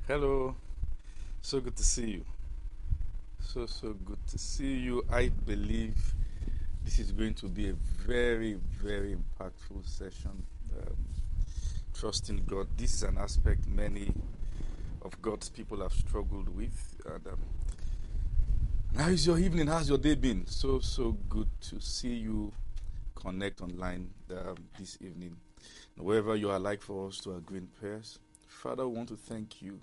Hello, so good to see you. So good to see you. I believe this is going to be a very impactful session. Um, Trusting God. This is an aspect many of God's people have struggled with. And how is your evening? How's your day been? So good to see you connect online this evening. Wherever you are, like for us to agree in prayers. Father, we want to thank you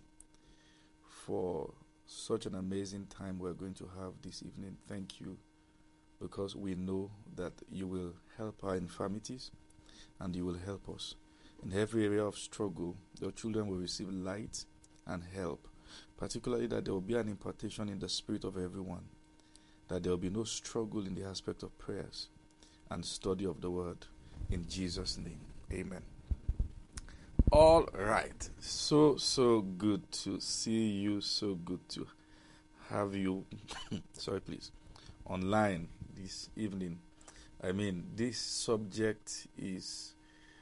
for such an amazing time we're going to have this evening. Thank you because we know that you will help our infirmities and you will help us. In every area of struggle, your children will receive light and help, particularly that there will be an impartation in the spirit of everyone, that there will be no struggle in the aspect of prayers and study of the word. In Jesus' name, amen. All right. So good to see you. So good to have you. Sorry, please. Online this evening. I mean, this subject is,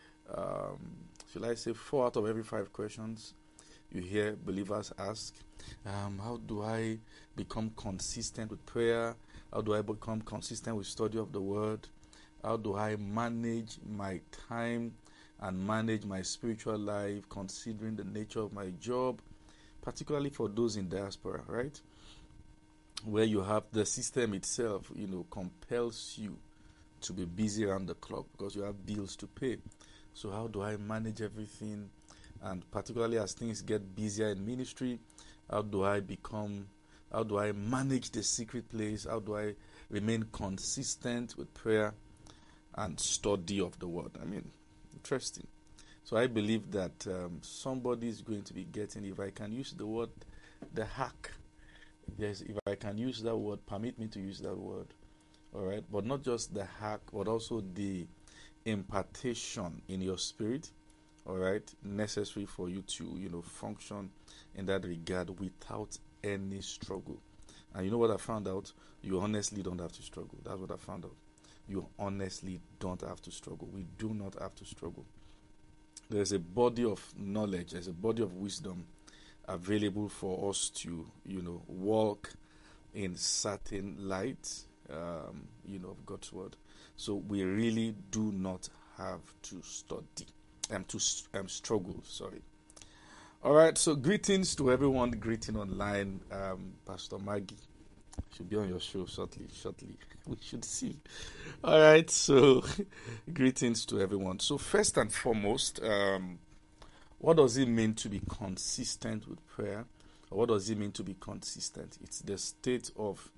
should I say, 4 out of every 5 questions you hear believers ask. How do I become consistent with prayer? How do I become consistent with study of the word? How do I manage my time and manage my spiritual life considering the nature of my job, particularly for those in diaspora, right? Where you have the system itself, compels you to be busy around the clock because you have bills to pay. So how do I manage everything? And particularly as things get busier in ministry, how do I manage the secret place? How do I remain consistent with prayer and study of the word? I mean, interesting. So I believe that somebody is going to be getting, if I can use the word, the hack. Yes, if I can use that word, permit me to use that word. All right, but not just the hack, but also the impartation in your spirit. All right, necessary for you to function in that regard without any struggle. And you know what I found out? You honestly don't have to struggle. That's what I found out. You honestly don't have to struggle. We do not have to struggle. There's a body of knowledge, there's a body of wisdom available for us to, walk in certain light, of God's word. So we really do not have to study, to struggle. Sorry. All right. So greetings to everyone. Greeting online, Pastor Maggie should be on your show shortly. We should see. All right. So greetings to everyone. So first and foremost, what does it mean to be consistent with prayer? Or what does it mean to be consistent? It's the state of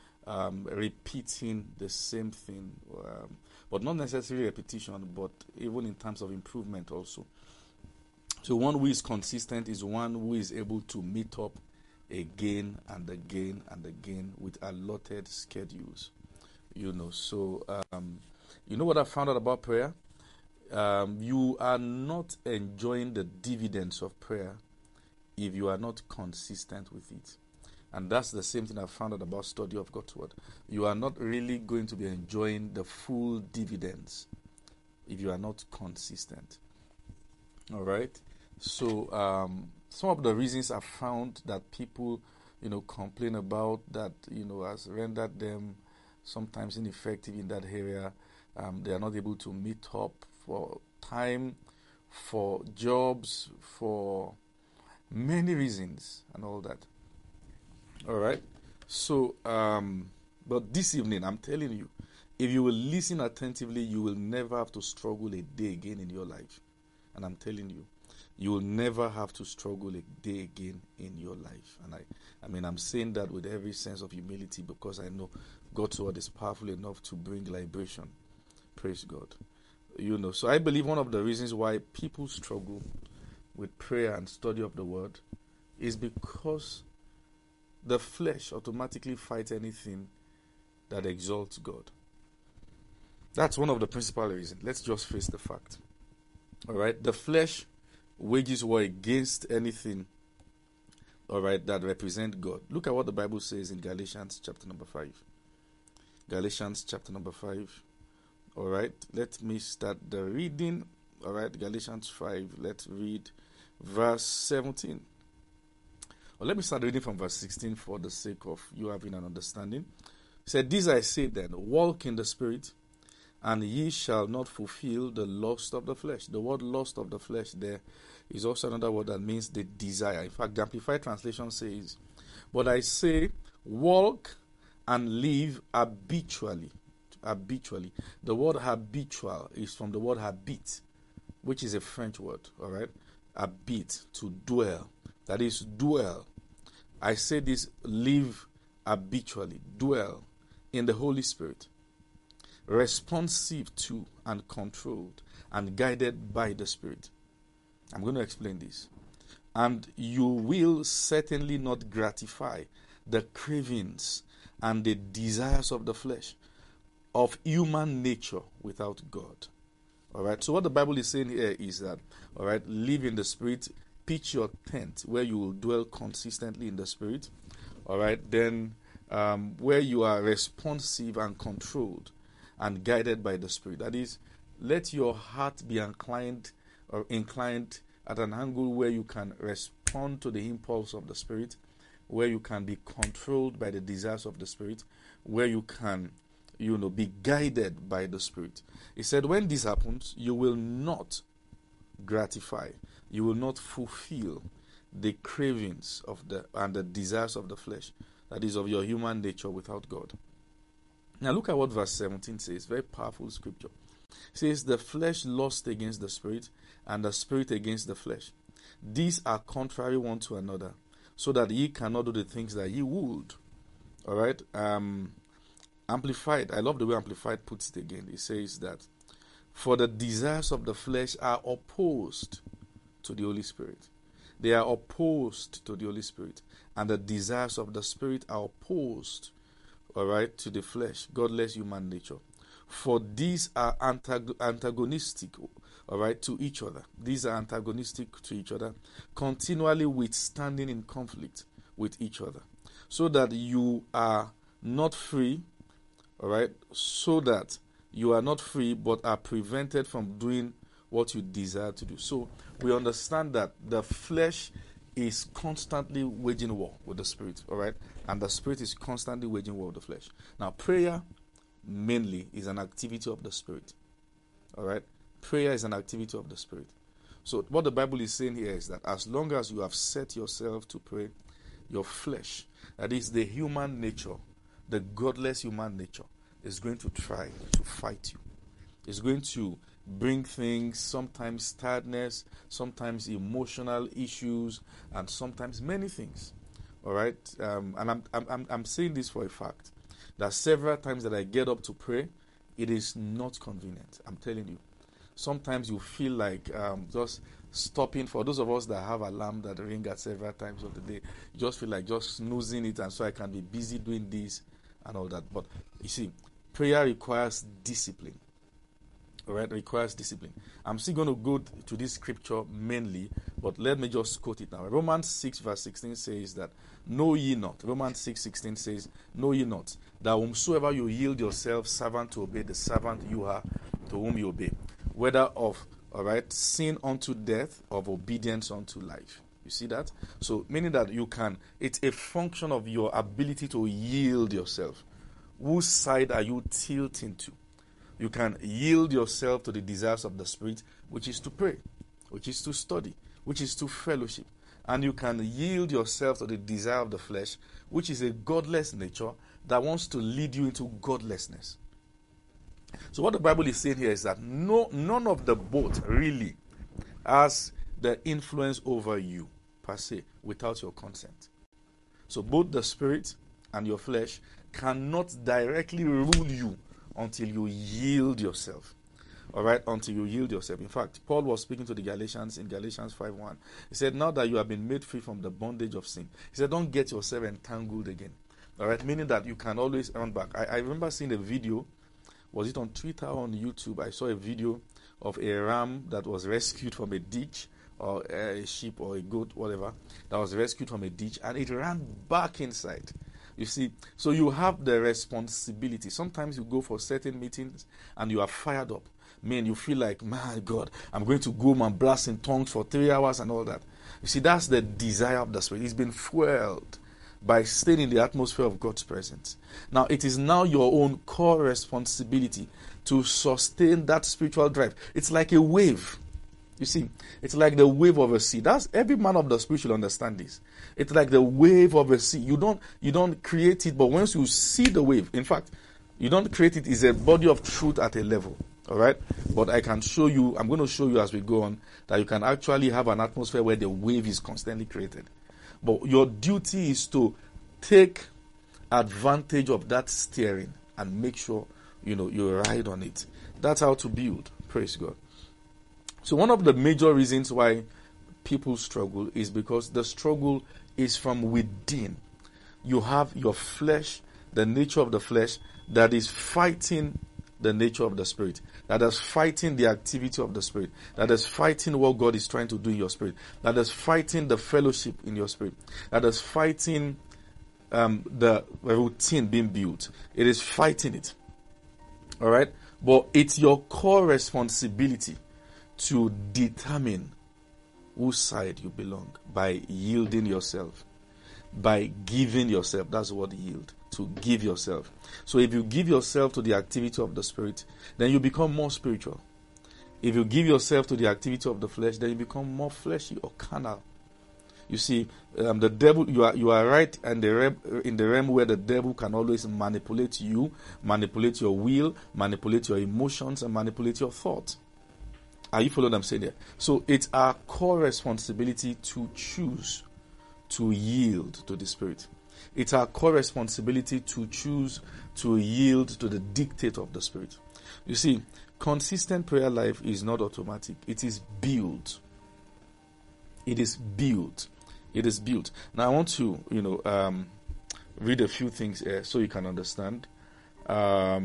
repeating the same thing, but not necessarily repetition, but even in terms of improvement also. So one who is consistent is one who is able to meet up again and again and again with allotted schedules. So you know what I found out about prayer? You are not enjoying the dividends of prayer if you are not consistent with it. And that's the same thing I found out about study of God's word. You are not really going to be enjoying the full dividends if you are not consistent. All right. So some of the reasons I found that people, complain about that, has rendered them sometimes ineffective in that area. They are not able to meet up for time, for jobs, for many reasons and all that. All right. So, but this evening, I'm telling you, if you will listen attentively, you will never have to struggle a day again in your life. And I'm telling you, you will never have to struggle a day again in your life. And I'm saying that with every sense of humility because I know God's word is powerful enough to bring liberation. Praise God. So I believe one of the reasons why people struggle with prayer and study of the word is because the flesh automatically fights anything that exalts God. That's one of the principal reasons. Let's just face the fact. All right. The flesh wages war against anything, all right, that represent God. Look at what the Bible says in Galatians chapter number 5. Galatians chapter number 5. All right. Let me start the reading. All right. Galatians 5. Let's read verse 17. Well, let me start reading from verse 16 for the sake of you having an understanding. He said, "This I say then, walk in the Spirit, and ye shall not fulfill the lust of the flesh." The word lust of the flesh there is also another word that means the desire. In fact, the Amplified Translation says, "But I say, walk and live habitually." Habitually. The word habitual is from the word habit, which is a French word, all right? Habit, to dwell. That is, dwell. I say this, live habitually, dwell in the Holy Spirit, responsive to and controlled and guided by the Spirit. I'm going to explain this. And you will certainly not gratify the cravings and the desires of the flesh, of human nature without God. All right. So what the Bible is saying here is that, all right, live in the Spirit, pitch your tent where you will dwell consistently in the Spirit. All right. Then where you are responsive and controlled and guided by the Spirit. That is, let your heart be inclined at an angle where you can respond to the impulse of the Spirit, where you can be controlled by the desires of the Spirit, where you can, be guided by the Spirit. He said, when this happens, you will not gratify, you will not fulfill the cravings of and the desires of the flesh, that is, of your human nature without God. Now look at what verse 17 says, very powerful scripture. It says, the flesh lusts against the Spirit, and the Spirit against the flesh. These are contrary one to another, so that ye cannot do the things that ye would. All right. Amplified, I love the way Amplified puts it again. It says that, for the desires of the flesh are opposed to the Holy Spirit. They are opposed to the Holy Spirit. And the desires of the Spirit are opposed, all right, to the flesh, godless human nature. For these are antagonistic, all right, to each other. These are antagonistic to each other, continually withstanding in conflict with each other, so that you are not free, all right, so that you are not free but are prevented from doing what you desire to do. So we understand that the flesh is constantly waging war with the Spirit, all right, and the Spirit is constantly waging war with the flesh. Now, prayer mainly is an activity of the Spirit, all right. Prayer is an activity of the Spirit. So what the Bible is saying here is that as long as you have set yourself to pray, your flesh, that is the human nature, the godless human nature, is going to try to fight you. It's going to bring things, sometimes tiredness, sometimes emotional issues, and sometimes many things. All right, and I'm saying this for a fact that several times that I get up to pray, it is not convenient. I'm telling you. Sometimes you feel like just stopping. For those of us that have alarm that ring at several times of the day, you just feel like just snoozing it, and so I can be busy doing this and all that. But you see, prayer requires discipline. All right, requires discipline. I'm still going to go to this scripture mainly, but let me just quote it now. Romans 6 verse 16 says that, know ye not. Romans 6:16 says, know ye not, that whomsoever you yield yourself servant to obey, the servant you are to whom you obey, whether of, all right, sin unto death, of obedience unto life. You see that? So, meaning that you can, it's a function of your ability to yield yourself. Whose side are you tilting to? You can yield yourself to the desires of the Spirit, which is to pray, which is to study, which is to fellowship. And you can yield yourself to the desire of the flesh, which is a godless nature that wants to lead you into godlessness. So what the Bible is saying here is that none of the both really has the influence over you, per se, without your consent. So both the Spirit and your flesh cannot directly rule you until you yield yourself. All right, until you yield yourself. In fact, Paul was speaking to the Galatians in Galatians 5:1. He said, now that you have been made free from the bondage of sin, he said, don't get yourself entangled again. All right, meaning that you can always run back. I remember seeing a video, was it on Twitter or on YouTube? I saw a video of a ram that was rescued from a ditch, or a sheep or a goat, whatever, that was rescued from a ditch, and it ran back inside. You see, so you have the responsibility. Sometimes you go for certain meetings and you are fired up. Man, you feel like, my God, I'm going to go and blast in tongues for 3 hours and all that. You see, that's the desire of the Spirit. It's been fueled by staying in the atmosphere of God's presence. Now, it is now your own core responsibility to sustain that spiritual drive. It's like a wave. You see, it's like the wave of a sea. That's every man of the Spirit should understand this. It's like the wave of a sea. You don't create it, but once you see the wave, in fact, you don't create it. It's a body of truth at a level. All right? But I can show you, I'm going to show you as we go on, that you can actually have an atmosphere where the wave is constantly created. But your duty is to take advantage of that steering and make sure, you ride on it. That's how to build. Praise God. So one of the major reasons why people struggle is because the struggle is from within. You have your flesh, the nature of the flesh, that is fighting the nature of the Spirit, that is fighting the activity of the Spirit, that is fighting what God is trying to do in your spirit, that is fighting the fellowship in your spirit, that is fighting the routine being built. It is fighting it. All right? But it's your core responsibility to determine whose side you belong by yielding yourself, by giving yourself. That's what yield, to give yourself. So if you give yourself to the activity of the Spirit, then you become more spiritual. If you give yourself to the activity of the flesh, then you become more fleshy or carnal. You see, the devil, you are right in the realm where the devil can always manipulate you, manipulate your will, manipulate your emotions, and manipulate your thoughts. Are you following what I'm saying there? So it's our core responsibility to choose to yield to the Spirit. It's our core responsibility to choose to yield to the dictate of the Spirit. You see, consistent prayer life is not automatic. It is built. It is built. It is built. Now I want to, read a few things here so you can understand. Now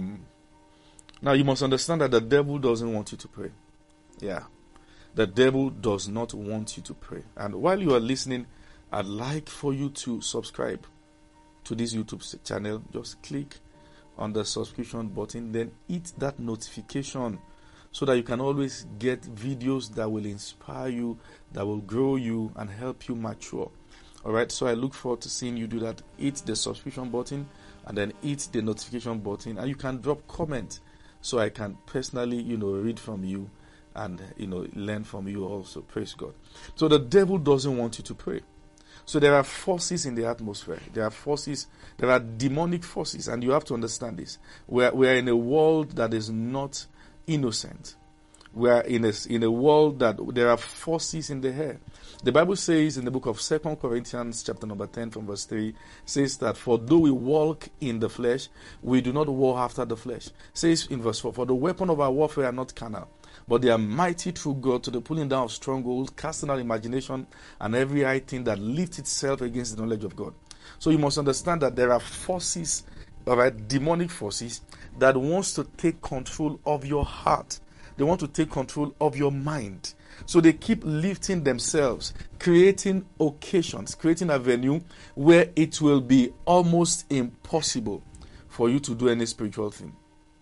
you must understand that the devil doesn't want you to pray. Yeah. The devil does not want you to pray. And while you are listening, I'd like for you to subscribe to this YouTube channel. Just click on the subscription button, then hit that notification so that you can always get videos that will inspire you, that will grow you and help you mature. All right, so I look forward to seeing you do that. Hit the subscription button and then hit the notification button, and you can drop comment so I can personally, read from you and, learn from you also. Praise God. So the devil doesn't want you to pray. So there are forces in the atmosphere. There are demonic forces, and you have to understand this. We are in a world that is not innocent. We are in a world that there are forces in the air. The Bible says in the book of 2 Corinthians chapter number 10 from verse 3, says that for though we walk in the flesh, we do not war after the flesh. Says in verse 4, for the weapon of our warfare are not carnal, but they are mighty through God to the pulling down of strongholds, casting out imagination and every high thing that lifts itself against the knowledge of God. So you must understand that there are forces, all right, demonic forces that wants to take control of your heart. They want to take control of your mind. So they keep lifting themselves, creating occasions, creating a venue where it will be almost impossible for you to do any spiritual thing.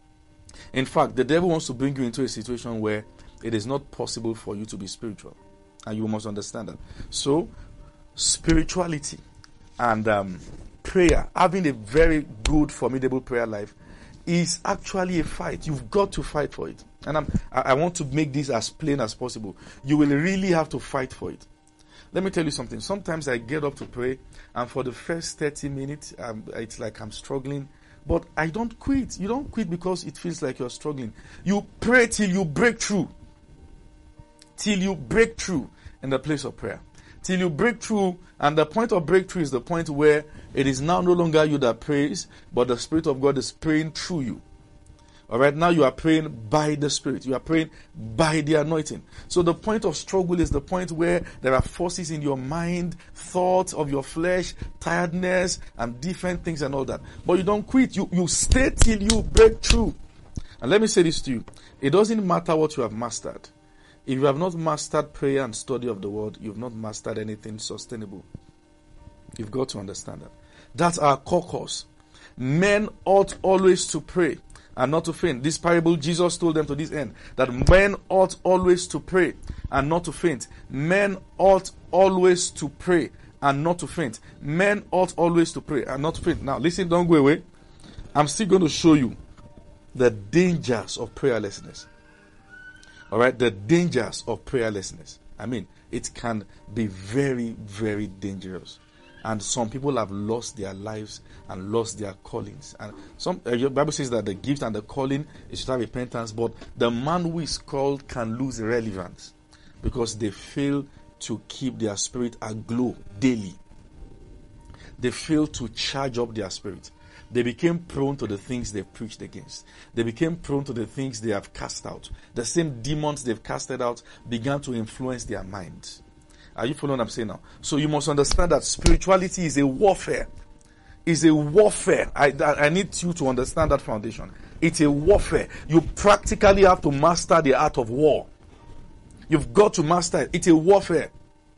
In fact, the devil wants to bring you into a situation where it is not possible for you to be spiritual. And you must understand that. So, spirituality and prayer, having a very good, formidable prayer life, is actually a fight. You've got to fight for it. And I want to make this as plain as possible. You will really have to fight for it. Let me tell you something. Sometimes I get up to pray, and for the first 30 minutes, it's like I'm struggling. But I don't quit. You don't quit because it feels like you're struggling. You pray till you break through. Till you break through in the place of prayer. Till you break through, and the point of breakthrough is the point where it is now no longer you that prays, but the Spirit of God is praying through you. All right, now you are praying by the Spirit. You are praying by the anointing. So the point of struggle is the point where there are forces in your mind, thoughts of your flesh, tiredness, and different things and all that. But you don't quit. You stay till you break through. And let me say this to you. It doesn't matter what you have mastered. If you have not mastered prayer and study of the word, you've not mastered anything sustainable. You've got to understand that. That's our core course. Men ought always to pray and not to faint. This parable Jesus told them to this end, that men ought always to pray and not to faint. Men ought always to pray and not to faint. Men ought always to pray and not to faint. Now listen, don't go away. I'm still going to show you the dangers of prayerlessness. All right, the dangers of prayerlessness. I mean, it can be very, very dangerous. And some people have lost their lives and lost their callings. And some the Bible says that the gift and the calling is to have repentance, but the man who is called can lose relevance because they fail to keep their spirit aglow daily. They fail to charge up their spirit. They became prone to the things they've preached against. They became prone to the things they have cast out. The same demons they've casted out began to influence their minds. Are you following what I'm saying now? So you must understand that spirituality is a warfare. It's a warfare. I need you to understand that foundation. It's a warfare. You practically have to master the art of war. You've got to master it. It's a warfare.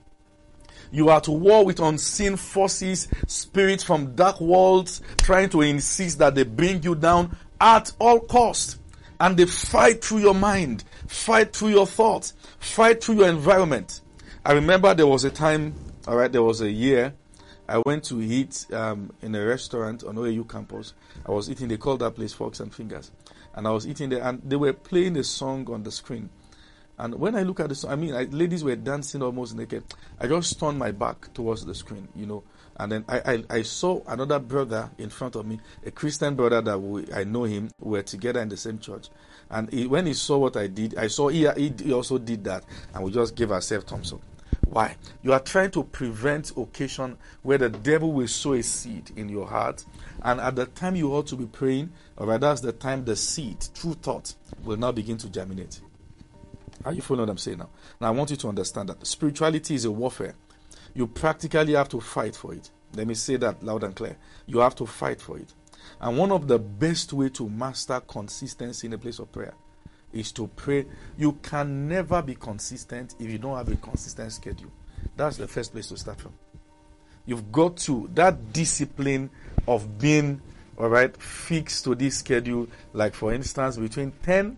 You are at war with unseen forces, spirits from dark worlds, trying to insist that they bring you down at all costs. And they fight through your mind, fight through your thoughts, fight through your environment. I remember there was a time, there was a year, I went to eat in a restaurant on OAU campus. I was eating, they called that place Forks and Fingers. And I was eating there, and they were playing a song on the screen. And when I look at the song, ladies were dancing almost naked. I just turned my back towards the screen, And then I saw another brother in front of me, a Christian brother that I know him. We were together in the same church. And when he saw what I did, I saw he also did that. And we just gave ourselves thumbs up. Why? You are trying to prevent occasion where the devil will sow a seed in your heart. And at the time you ought to be praying, that's the time the seed, true thought, will now begin to germinate. Are you following what I'm saying now? Now I want you to understand that spirituality is a warfare. You practically have to fight for it. Let me say that loud and clear. You have to fight for it. And one of the best way to master consistency in a place of prayer is to pray. You can never be consistent if you don't have a consistent schedule. That's the first place to start from. You've got to, that discipline of being, fixed to this schedule, like for instance, between 10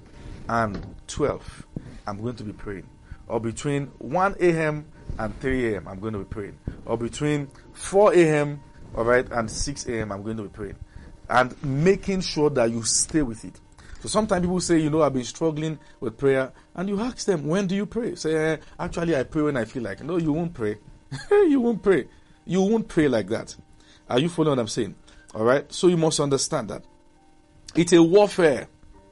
and 12, I'm going to be praying. Or between 1 a.m. and 3 a.m., I'm going to be praying. Or between 4 a.m., and 6 a.m., I'm going to be praying. And making sure that you stay with it. So sometimes people say, I've been struggling with prayer. And you ask them, when do you pray? Say, actually, I pray when I feel like. No, you won't pray. You won't pray. You won't pray like that. Are you following what I'm saying? All right? So you must understand that. It's a warfare.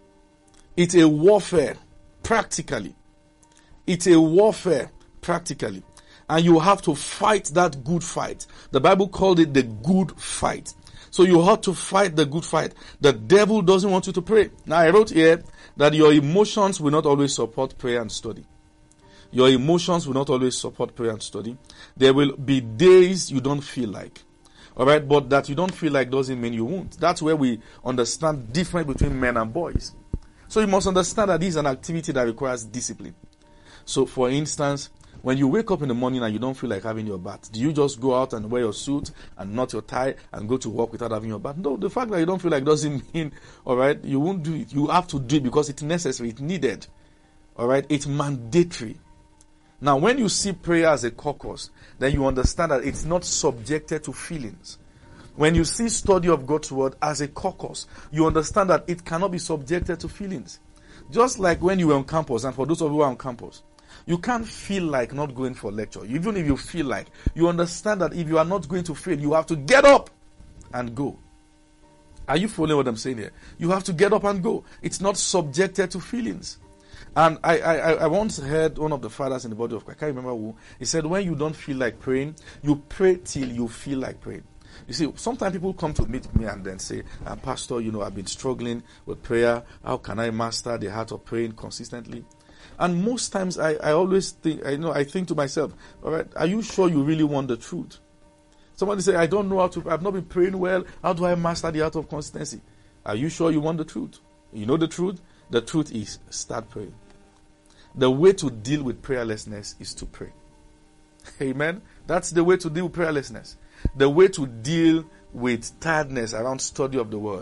It's a warfare, practically. It's a warfare, practically. And you have to fight that good fight. The Bible called it the good fight. So you have to fight the good fight. The devil doesn't want you to pray. Now I wrote here that your emotions will not always support prayer and study. Your emotions will not always support prayer and study. There will be days you don't feel like. Alright, but that you don't feel like doesn't mean you won't. That's where we understand difference between men and boys. So you must understand that this is an activity that requires discipline. So for instance, when you wake up in the morning and you don't feel like having your bath, do you just go out and wear your suit and knot your tie and go to work without having your bath? No, the fact that you don't feel like doesn't mean, you won't do it. You have to do it because it's necessary, it's needed. It's mandatory. Now, when you see prayer as a caucus, then you understand that it's not subjected to feelings. When you see study of God's word as a caucus, you understand that it cannot be subjected to feelings. Just like when you were on campus, and for those of you who are on campus, you can't feel like not going for lecture. Even if you feel like, you understand that if you are not going to fail, you have to get up and go. Are you following what I'm saying here? You have to get up and go. It's not subjected to feelings. And I once heard one of the fathers in the body of Christ, I can't remember who, he said, when you don't feel like praying, you pray till you feel like praying. You see, sometimes people come to meet me and then say, Pastor, I've been struggling with prayer. How can I master the art of praying consistently? And most times I always think, I think to myself, all right, are you sure you really want the truth? Somebody say, I don't know I've not been praying well. How do I master the art of consistency? Are you sure you want the truth? You know the truth? The truth is, start praying. The way to deal with prayerlessness is to pray. Amen? That's the way to deal with prayerlessness. The way to deal with tiredness around study of the word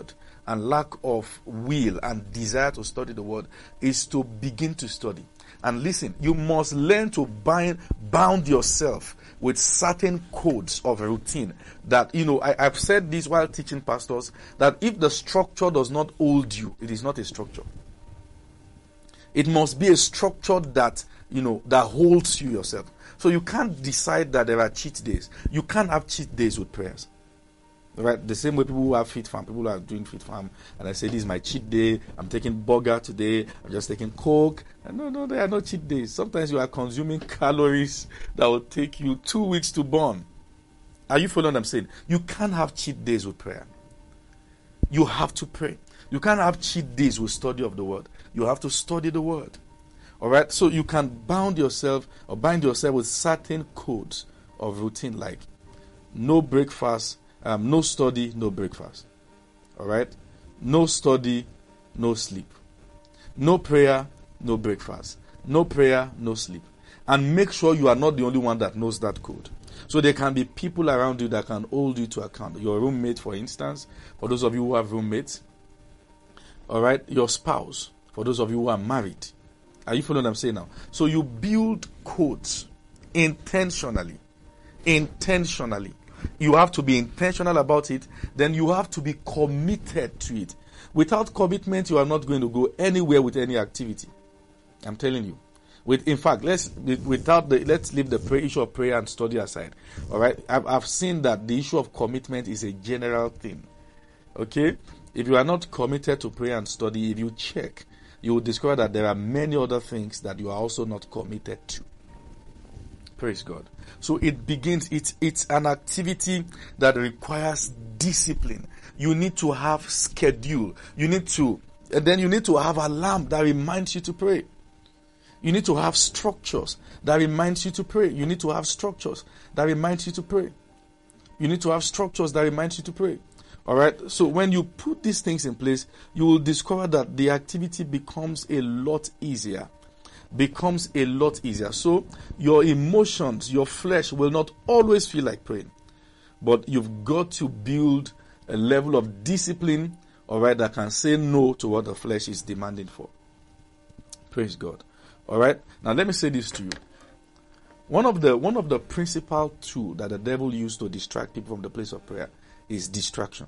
and lack of will and desire to study the word is to begin to study. And listen, you must learn to bound yourself with certain codes of routine that, I've said this while teaching pastors, that if the structure does not hold you, it is not a structure. It must be a structure that, that holds you yourself. So you can't decide that there are cheat days. You can't have cheat days with prayers. Right? The same way people who have Fit Farm, people who are doing Fit Farm, and I say, this is my cheat day, I'm taking burger today, I'm just taking Coke. And no, they are not cheat days. Sometimes you are consuming calories that will take you 2 weeks to burn. Are you following what I'm saying? You can't have cheat days with prayer. You have to pray. You can't have cheat days with study of the word. You have to study the word. All right? So you can bind yourself with certain codes of routine, like no breakfast, no study, no breakfast. All right? No study, no sleep. No prayer, no breakfast. No prayer, no sleep. And make sure you are not the only one that knows that code. So there can be people around you that can hold you to account. Your roommate, for instance, for those of you who have roommates. All right? Your spouse, for those of you who are married. Are you following what I'm saying now? So you build codes intentionally. Intentionally. You have to be intentional about it. Then you have to be committed to it. Without commitment, you are not going to go anywhere with any activity. I'm telling you. In fact, let's leave the issue of prayer and study aside. All right? I've seen that the issue of commitment is a general thing. Okay? If you are not committed to prayer and study, if you check, you will discover that there are many other things that you are also not committed to. Praise God. So it begins, it's an activity that requires discipline. You need to have schedule. And then you need to have alarm that reminds you to pray. You need to have structures that reminds you to pray. You need to have structures that reminds you to pray. You need to have structures that reminds you to pray. All right. So when you put these things in place, you will discover that the activity becomes a lot easier. So your emotions, your flesh will not always feel like praying. But you've got to build a level of discipline, all right, that can say no to what the flesh is demanding for. Praise God. All right. Now let me say this to you. One of the principal tools that the devil used to distract people from the place of prayer is distraction.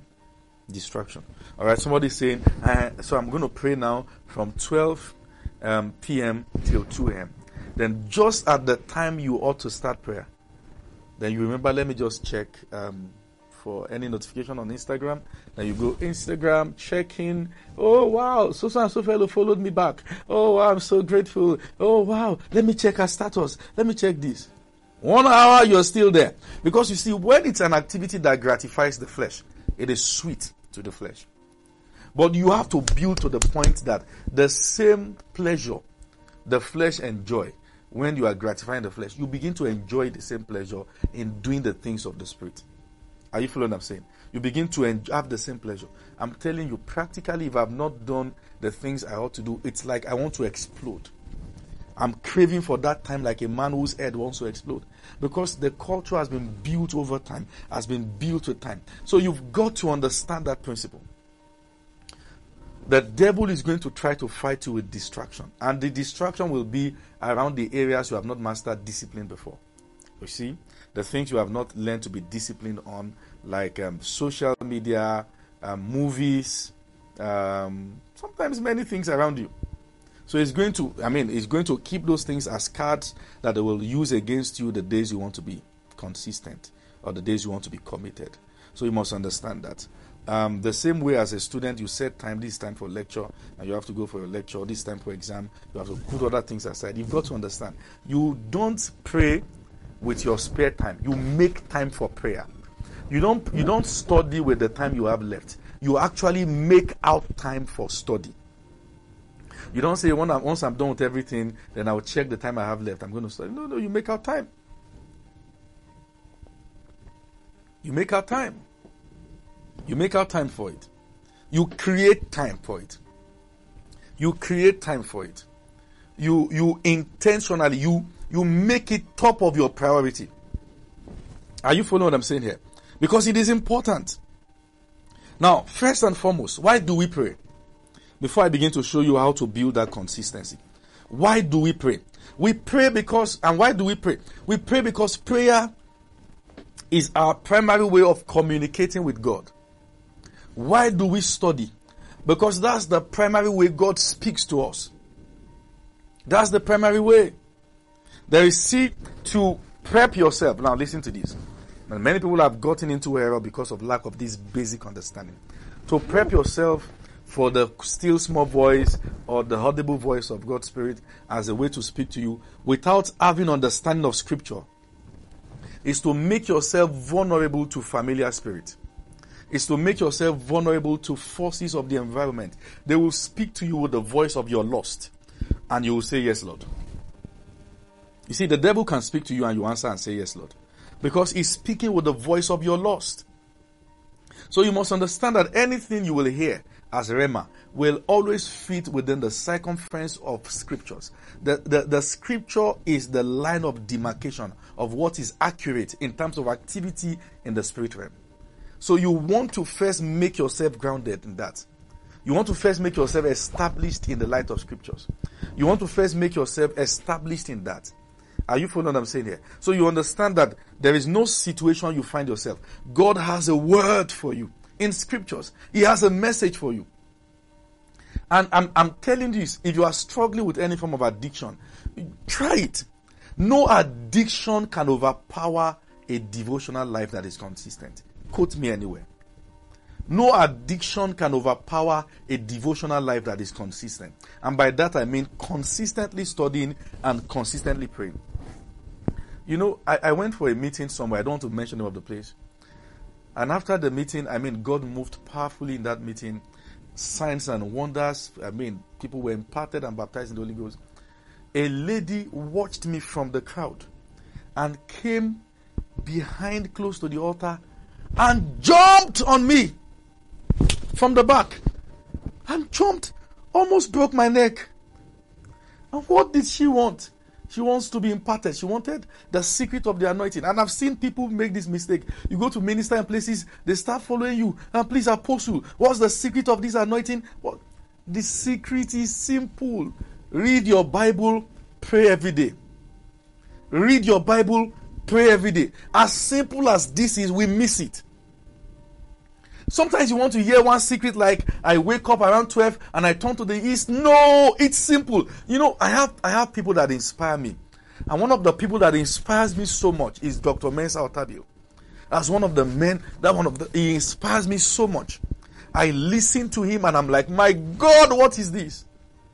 All right. Somebody's saying, so I'm going to pray now from 12 p.m. till 2 a.m. Then just at the time you ought to start prayer, then you remember, let me just check for any notification on Instagram. Then you go Instagram, check in. Oh wow, so and so fellow followed me back. Oh wow, I'm so grateful. Oh wow, let me check her status. Let me check this. 1 hour, you're still there. Because you see, when it's an activity that gratifies the flesh, it is sweet to the flesh. But you have to build to the point that the same pleasure the flesh enjoy when you are gratifying the flesh, you begin to enjoy the same pleasure in doing the things of the Spirit. Are you following what I'm saying? You begin to have the same pleasure. I'm telling you, practically, if I've not done the things I ought to do, it's like I want to explode. I'm craving for that time like a man whose head wants to explode. Because the culture has been built over time, has been built with time. So you've got to understand that principle. The devil is going to try to fight you with distraction. And the distraction will be around the areas you have not mastered discipline before. You see? The things you have not learned to be disciplined on, like social media, movies, sometimes many things around you. So it's going to keep those things as cards that they will use against you the days you want to be consistent or the days you want to be committed. So you must understand that. The same way as a student, you set time, this time for lecture, and you have to go for your lecture, this time for exam, you have to put other things aside. You've got to understand, you don't pray with your spare time. You make time for prayer. You don't study with the time you have left. You actually make out time for study. You don't say, once I'm done with everything, then I'll check the time I have left. I'm going to study. No, you make out time. You make out time. You make out time for it. You create time for it. You create time for it. You intentionally, you make it top of your priority. Are you following what I'm saying here? Because it is important. Now, first and foremost, why do we pray? Before I begin to show you how to build that consistency. Why do we pray? We pray because, and why do we pray? We pray because prayer is our primary way of communicating with God. Why do we study? Because that's the primary way God speaks to us. That's the primary way. There is to prep yourself. Now listen to this. And many people have gotten into error because of lack of this basic understanding. To prep yourself for the still small voice or the audible voice of God's Spirit as a way to speak to you without having understanding of Scripture is to make yourself vulnerable to familiar spirit. Is to make yourself vulnerable to forces of the environment. They will speak to you with the voice of your lust. And you will say, yes, Lord. You see, the devil can speak to you and you answer and say, yes, Lord. Because he's speaking with the voice of your lust. So you must understand that anything you will hear as Rhema will always fit within the circumference of scriptures. The scripture is the line of demarcation of what is accurate in terms of activity in the spirit realm. So you want to first make yourself grounded in that. You want to first make yourself established in the light of scriptures. You want to first make yourself established in that. Are you following what I'm saying here? So you understand that there is no situation you find yourself. God has a word for you in scriptures. He has a message for you. And I'm telling you this, if you are struggling with any form of addiction, try it. No addiction can overpower a devotional life that is consistent. Quote me anywhere. No addiction can overpower a devotional life that is consistent. And by that I mean consistently studying and consistently praying. You know, I went for a meeting somewhere. I don't want to mention the name of the place. And after the meeting, God moved powerfully in that meeting. Signs and wonders. People were imparted and baptized in the Holy Ghost. A lady watched me from the crowd and came behind close to the altar and jumped on me from the back. And jumped. Almost broke my neck. And what did she want? She wants to be imparted. She wanted the secret of the anointing. And I've seen people make this mistake. You go to minister in places, they start following you. And please, apostle, what's the secret of this anointing? What? The secret is simple. Read your Bible, pray every day. Read your Bible, pray every day. As simple as this is, we miss it. Sometimes you want to hear one secret like, I wake up around 12 and I turn to the east. No, it's simple. You know, I have people that inspire me. And one of the people that inspires me so much is Dr. Mensa Otabil. As one of the men, he inspires me so much. I listen to him and I'm like, my God, what is this?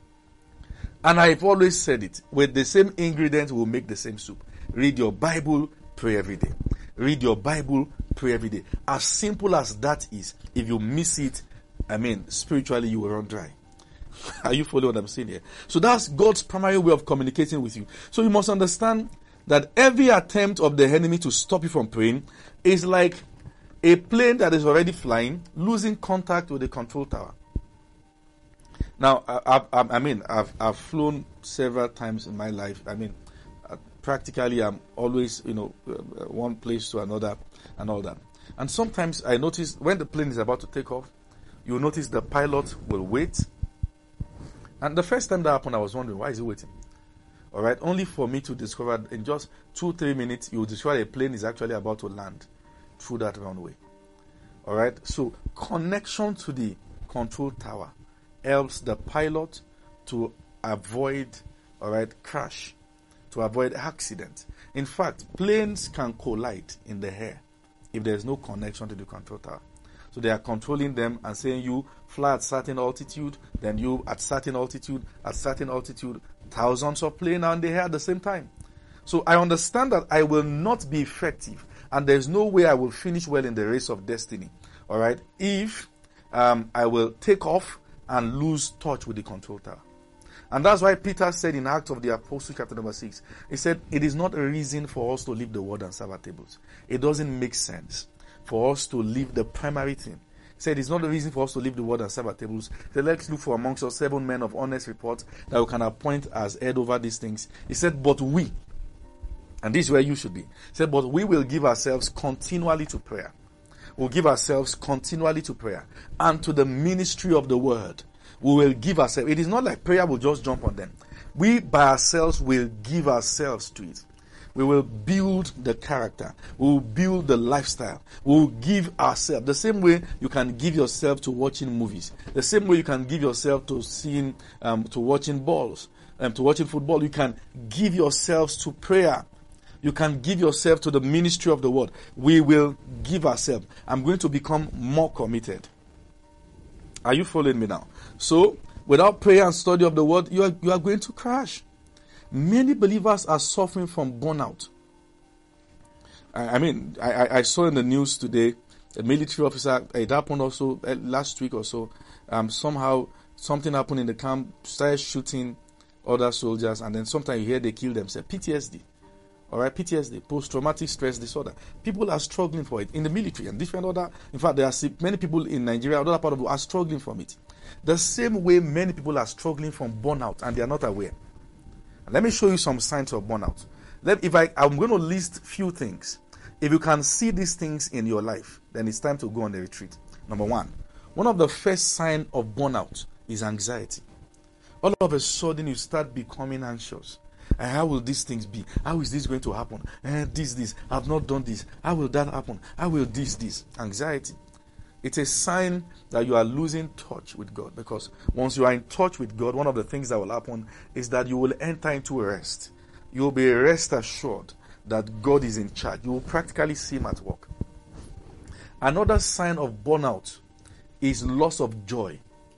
And I've always said it. With the same ingredients, we'll make the same soup. Read your Bible, pray every day. Read your Bible, pray every day. As simple as that is, if you miss it, spiritually you will run dry. Are you following what I'm saying here? So that's God's primary way of communicating with you. So you must understand that every attempt of the enemy to stop you from praying is like a plane that is already flying, losing contact with the control tower. Now, I've flown several times in my life. Practically, I'm always, one place to another and all that. And sometimes I notice when the plane is about to take off, you'll notice the pilot will wait. And the first time that happened, I was wondering, why is he waiting? All right, only for me to discover in just 2-3 minutes, you'll discover a plane is actually about to land through that runway. All right, so connection to the control tower helps the pilot to avoid, crash, to avoid accident. In fact, planes can collide in the air if there is no connection to the control tower. So they are controlling them and saying you fly at certain altitude, then you at certain altitude, thousands of planes are in the air at the same time. So I understand that I will not be effective and there is no way I will finish well in the race of destiny. All right, if I will take off and lose touch with the control tower. And that's why Peter said in Acts of the Apostles chapter number 6, he said, it is not a reason for us to leave the word and serve at tables. It doesn't make sense for us to leave the primary thing. He said, it's not a reason for us to leave the word and serve at tables. He said, let's look for amongst us 7 men of honest report that we can appoint as head over these things. He said, but we, and this is where you should be. He said, but we will give ourselves continually to prayer. We'll give ourselves continually to prayer and to the ministry of the word. We will give ourselves. It is not like prayer will just jump on them. We by ourselves will give ourselves to it. We will build the character. We will build the lifestyle. We will give ourselves. The same way you can give yourself to watching movies. The same way you can give yourself to seeing, to watching balls, to watching football. You can give yourselves to prayer. You can give yourself to the ministry of the word. We will give ourselves. I'm going to become more committed. Are you following me now? So, without prayer and study of the word, you are going to crash. Many believers are suffering from burnout. I saw in the news today, a military officer, it happened also last week or so, somehow something happened in the camp, started shooting other soldiers, and then sometimes you hear they kill themselves. PTSD. Alright, PTSD, post-traumatic stress disorder. People are struggling for it in the military and different other, in fact, there are many people in Nigeria, other part of the world are struggling from it. The same way many people are struggling from burnout and they are not aware. Let me show you some signs of burnout. I'm going to list few things. If you can see these things in your life, then it's time to go on the retreat. Number one of the first signs of burnout is anxiety. All of a sudden, you start becoming anxious. How will these things be? How is this going to happen? This. I've not done this. How will that happen? How will this? Anxiety. It's a sign that you are losing touch with God, because once you are in touch with God, one of the things that will happen is that you will enter into rest. You will be rest assured that God is in charge. You will practically see Him at work. Another sign of burnout is loss of joy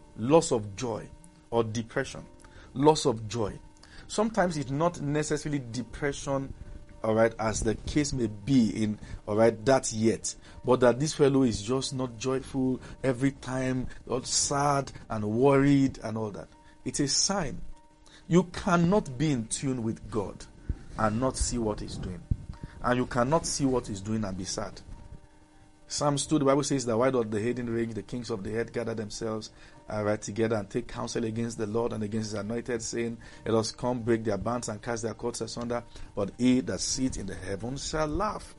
or depression. Loss of joy. Sometimes it's not necessarily depression, all right, as the case may be in, all right, that yet. But that this fellow is just not joyful every time, all sad and worried and all that. It's a sign. You cannot be in tune with God and not see what He's doing. And you cannot see what He's doing and be sad. Psalms 2, the Bible says that why doth the heathen rage, the kings of the earth gather themselves together and take counsel against the Lord and against His anointed, saying, let us come break their bands and cast their cords asunder, but He that sits in the heavens shall laugh.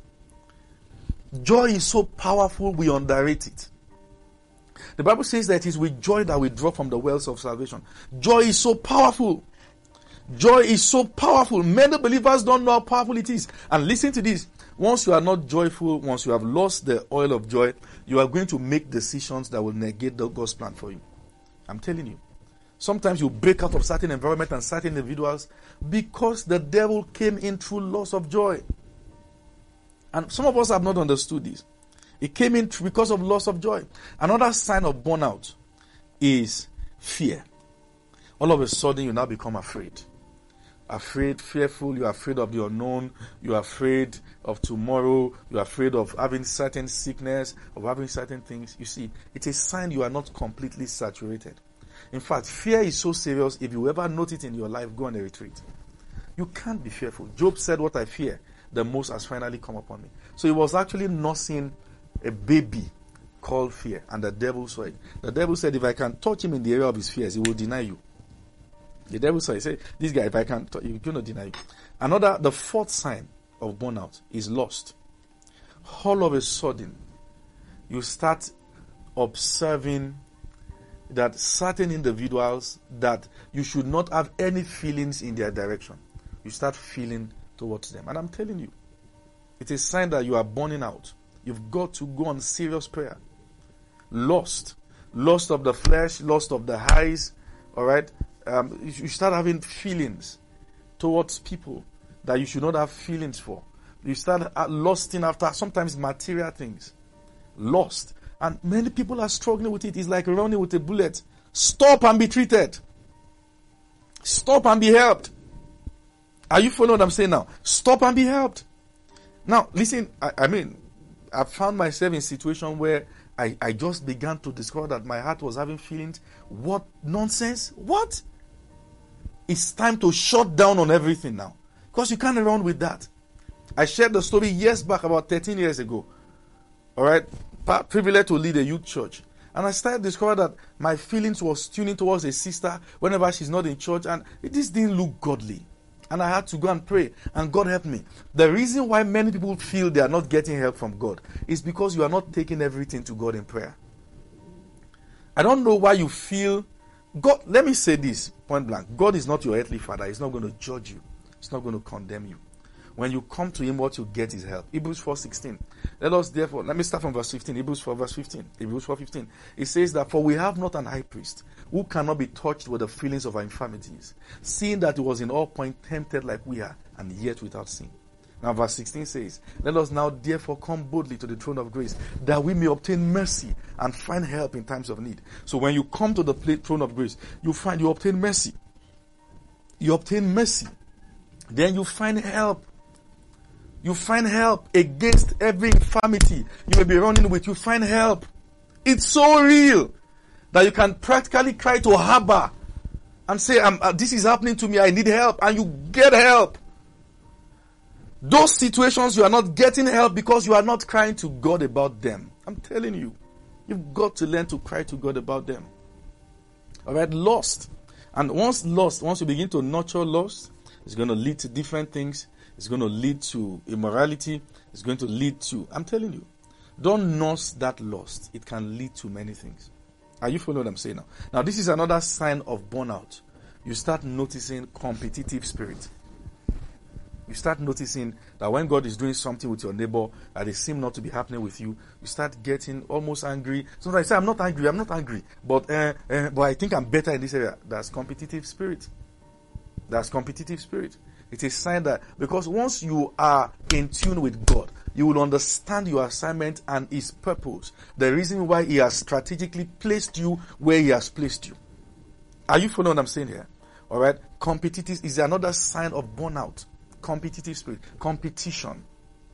Joy is so powerful, we underrate it. The Bible says that it is with joy that we draw from the wells of salvation. Joy is so powerful. Joy is so powerful. Many believers don't know how powerful it is. And listen to this. Once you are not joyful, once you have lost the oil of joy, you are going to make decisions that will negate the God's plan for you. I'm telling you. Sometimes you break out of certain environment and certain individuals because the devil came in through loss of joy. And some of us have not understood this. It came in because of loss of joy. Another sign of burnout is fear. All of a sudden, you now become afraid. Fearful, you're afraid of the unknown, you're afraid of tomorrow, you're afraid of having certain sickness, of having certain things. You see, it's a sign you are not completely saturated. In fact, fear is so serious, if you ever note it in your life, go on a retreat. You can't be fearful. Job said, what I fear the most has finally come upon me. So he was actually nursing a baby called fear, and the devil saw it. The devil said, if I can touch him in the area of his fears, he will deny you. The devil said, this guy, if I can't touch, he's going to deny you. The fourth sign of burnout is lust. All of a sudden, you start observing that certain individuals that you should not have any feelings in their direction, you start feeling towards them. And I'm telling you, it's a sign that you are burning out. You've got to go on serious prayer. Lust of the flesh, lust of the eyes, all right? You start having feelings towards people that you should not have feelings for. You start lusting after sometimes material things. Lust. And many people are struggling with it. It's like running with a bullet. Stop and be treated. Stop and be helped. Are you following what I'm saying now? Stop and be helped. Now, listen, I found myself in a situation where I just began to discover that my heart was having feelings. What nonsense? What? It's time to shut down on everything now. Because you can't run with that. I shared the story years back, about 13 years ago. All right? Privileged to lead a youth church. And I started to discover that my feelings was tuning towards a sister whenever she's not in church. And this didn't look godly. And I had to go and pray, and God helped me. The reason why many people feel they are not getting help from God is because you are not taking everything to God in prayer. I don't know why you feel God. Let me say this point blank: God is not your earthly father. He's not going to judge you. He's not going to condemn you. When you come to him, what you get is help. Hebrews 4:16. Let us therefore, let me start from verse 15. Hebrews 4 verse 15. Hebrews 4:15. It says that, for we have not an high priest who cannot be touched with the feelings of our infirmities, seeing that he was in all points tempted like we are, and yet without sin. Now verse 16 says, let us now therefore come boldly to the throne of grace, that we may obtain mercy and find help in times of need. So when you come to the throne of grace, you obtain mercy. You obtain mercy. Then you find help. You find help against every infirmity you may be running with. You find help. It's so real that you can practically cry to Abba and say, this is happening to me, I need help. And you get help. Those situations you are not getting help because you are not crying to God about them. I'm telling you, you've got to learn to cry to God about them. Alright, lust. And once you begin to nurture lust, it's going to lead to different things. It's going to lead to immorality. It's going to lead to, I'm telling you, don't nurse that lust. It can lead to many things. Are you following what I'm saying now? Now, this is another sign of burnout. You start noticing competitive spirit. You start noticing that when God is doing something with your neighbor that it seems not to be happening with you, you start getting almost angry. Sometimes you say, I'm not angry, but I think I'm better in this area. That's competitive spirit. That's competitive spirit. It's a sign that, because once you are in tune with God, you will understand your assignment and his purpose. The reason why he has strategically placed you where he has placed you. Are you following what I'm saying here? Alright? Competitive is another sign of burnout. Competitive spirit. Competition.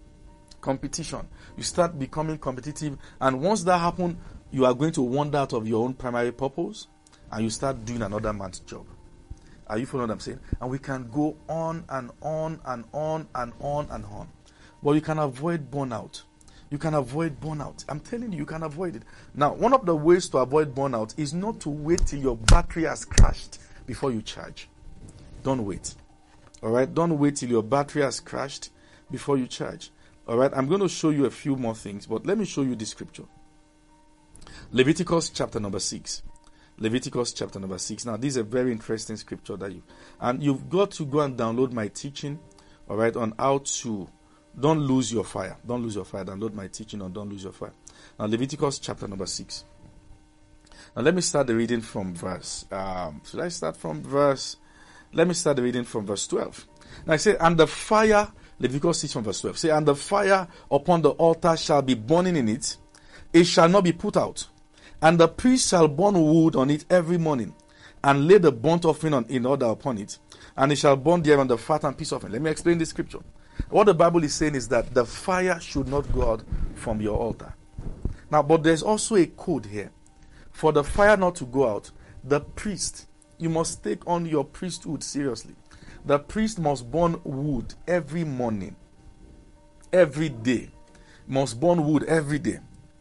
You start becoming competitive, and once that happens, you are going to wander out of your own primary purpose, and you start doing another man's job. Are you following what I'm saying? And we can go on and on and on and on and on. But you can avoid burnout. You can avoid burnout. I'm telling you, you can avoid it. Now, one of the ways to avoid burnout is not to wait till your battery has crashed before you charge. Don't wait. Alright? Don't wait till your battery has crashed before you charge. Alright? I'm going to show you a few more things, but let me show you this scripture. Leviticus chapter number 6. Leviticus chapter number 6. Now, this is a very interesting scripture you've got to go and download my teaching, all right, on how to don't lose your fire. Don't lose your fire. Download my teaching on don't lose your fire. Now, Leviticus chapter number 6. Now, let me start the reading from verse. Should I start from verse? Let me start the reading from verse 12. Now, I say, and the fire, Leviticus 6 from verse 12. Say, and the fire upon the altar shall be burning in it. It shall not be put out. And the priest shall burn wood on it every morning, and lay the burnt offering in order upon it, and it shall burn there on the fat and peace offering. Let me explain this scripture. What the Bible is saying is that the fire should not go out from your altar. Now, but there's also a code here. For the fire not to go out, the priest, you must take on your priesthood seriously. The priest must burn wood every morning, every day. Must burn wood every day.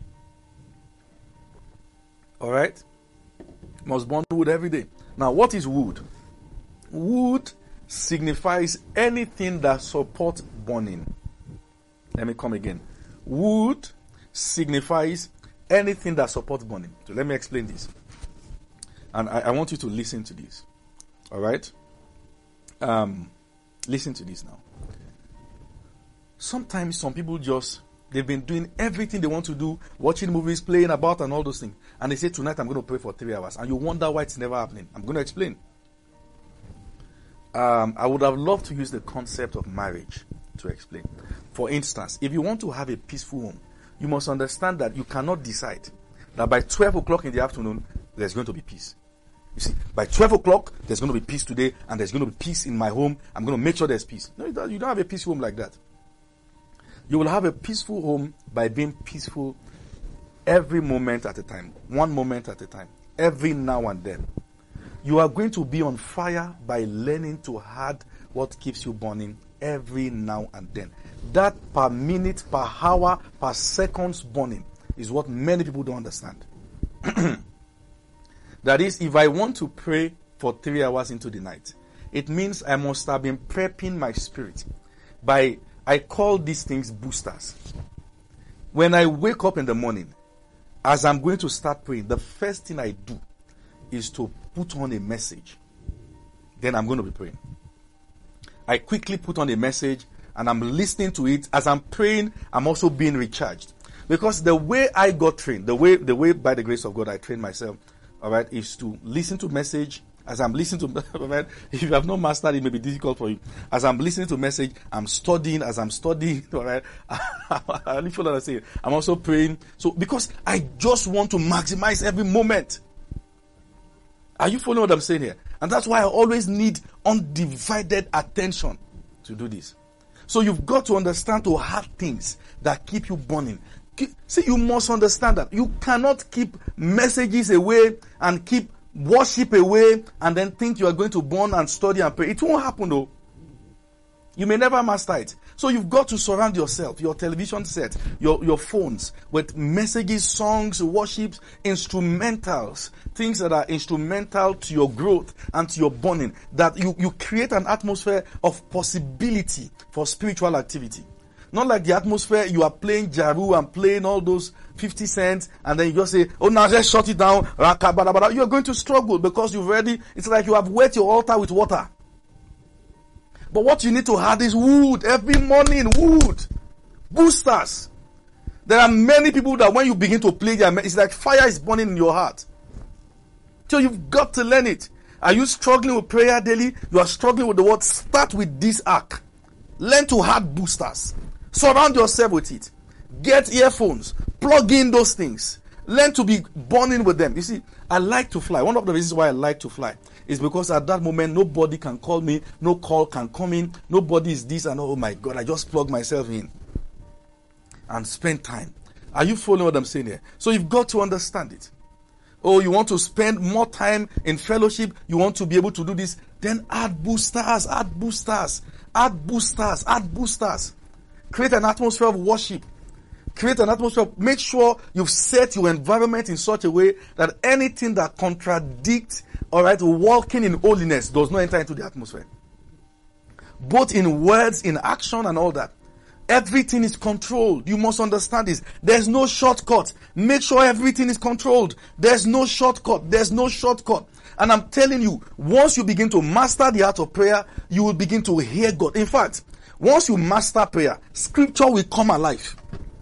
Alright? Must burn wood every day. Now, what is wood? Wood signifies anything that supports burning. Let me come again. Wood signifies anything that supports burning. So let me explain this. And I want you to listen to this. Alright? Listen to this now. Sometimes some people they've been doing everything they want to do, watching movies, playing about and all those things. And they say, tonight I'm going to pray for 3 hours. And you wonder why it's never happening. I'm going to explain. I would have loved to use the concept of marriage to explain. For instance, if you want to have a peaceful home, you must understand that you cannot decide that by 12 o'clock in the afternoon, there's going to be peace. You see, by 12 o'clock, there's going to be peace today, and there's going to be peace in my home. I'm going to make sure there's peace. No, you don't have a peaceful home like that. You will have a peaceful home by being peaceful every moment at a time. One moment at a time. Every now and then. You are going to be on fire by learning to add what keeps you burning every now and then. That per minute, per hour, per seconds burning is what many people don't understand. That is, if I want to pray for 3 hours into the night, It means I must have been prepping my spirit. I call these things boosters. When I wake up in the morning, as I'm going to start praying, the first thing I do is to put on a message. Then I'm going to be praying. I quickly put on a message and I'm listening to it. As I'm praying, I'm also being recharged. Because the way I got trained, the way by the grace of God I trained myself, all right, is to listen to message. As I'm listening to, right, if you have not mastered, it may be difficult for you. As I'm listening to message, I'm studying. As I'm studying, all right, I literally what I'm saying. I'm also praying. So, because I just want to maximize every moment. Are you following what I'm saying here? And that's why I always need undivided attention to do this. So you've got to understand to have things that keep you burning. See, you must understand that you cannot keep messages away and keep worship away and then think you are going to burn and study and pray. It won't happen though. You may never master it. So you've got to surround yourself, your television set, your phones with messages, songs, worships, instrumentals, things that are instrumental to your growth and to your burning, that you create an atmosphere of possibility for spiritual activity. Not like the atmosphere you are playing Jaru and playing all those 50 cents and then you just say, oh, now just shut it down. You're going to struggle because it's like you have wet your altar with water. But what you need to have is wood. Every morning, wood. Boosters. There are many people that when you begin to play their, it's like fire is burning in your heart. So you've got to learn it. Are you struggling with prayer daily? You are struggling with the word. Start with this arc. Learn to have boosters. Surround yourself with it. Get earphones. Plug in those things. Learn to be burning with them. You see, I like to fly. One of the reasons why I like to fly is because at that moment, nobody can call me. No call can come in. Nobody is this and oh my God, I just plug myself in and spend time. Are you following what I'm saying here? So you've got to understand it. Oh, you want to spend more time in fellowship. You want to be able to do this. Then add boosters, add boosters, add boosters, add boosters. Create an atmosphere of worship. Create an atmosphere. Make sure you've set your environment in such a way that anything that contradicts, all right, walking in holiness does not enter into the atmosphere. Both in words, in action, and all that. Everything is controlled. You must understand this. There's no shortcut. Make sure everything is controlled. There's no shortcut. There's no shortcut. And I'm telling you, once you begin to master the art of prayer, you will begin to hear God. In fact, once you master prayer, scripture will come alive.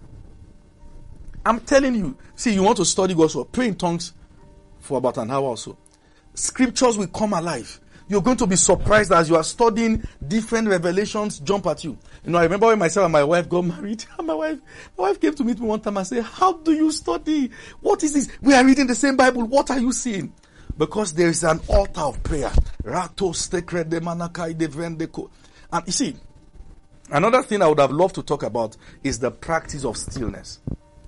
I'm telling you. See, you want to study God's word, pray in tongues for about an hour or so. Scriptures will come alive. You're going to be surprised as you are studying different revelations jump at you. You know, I remember when myself and my wife got married. And my wife came to meet me one time and said, how do you study? What is this? We are reading the same Bible. What are you seeing? Because there is an altar of prayer. And you see, another thing I would have loved to talk about is the practice of stillness.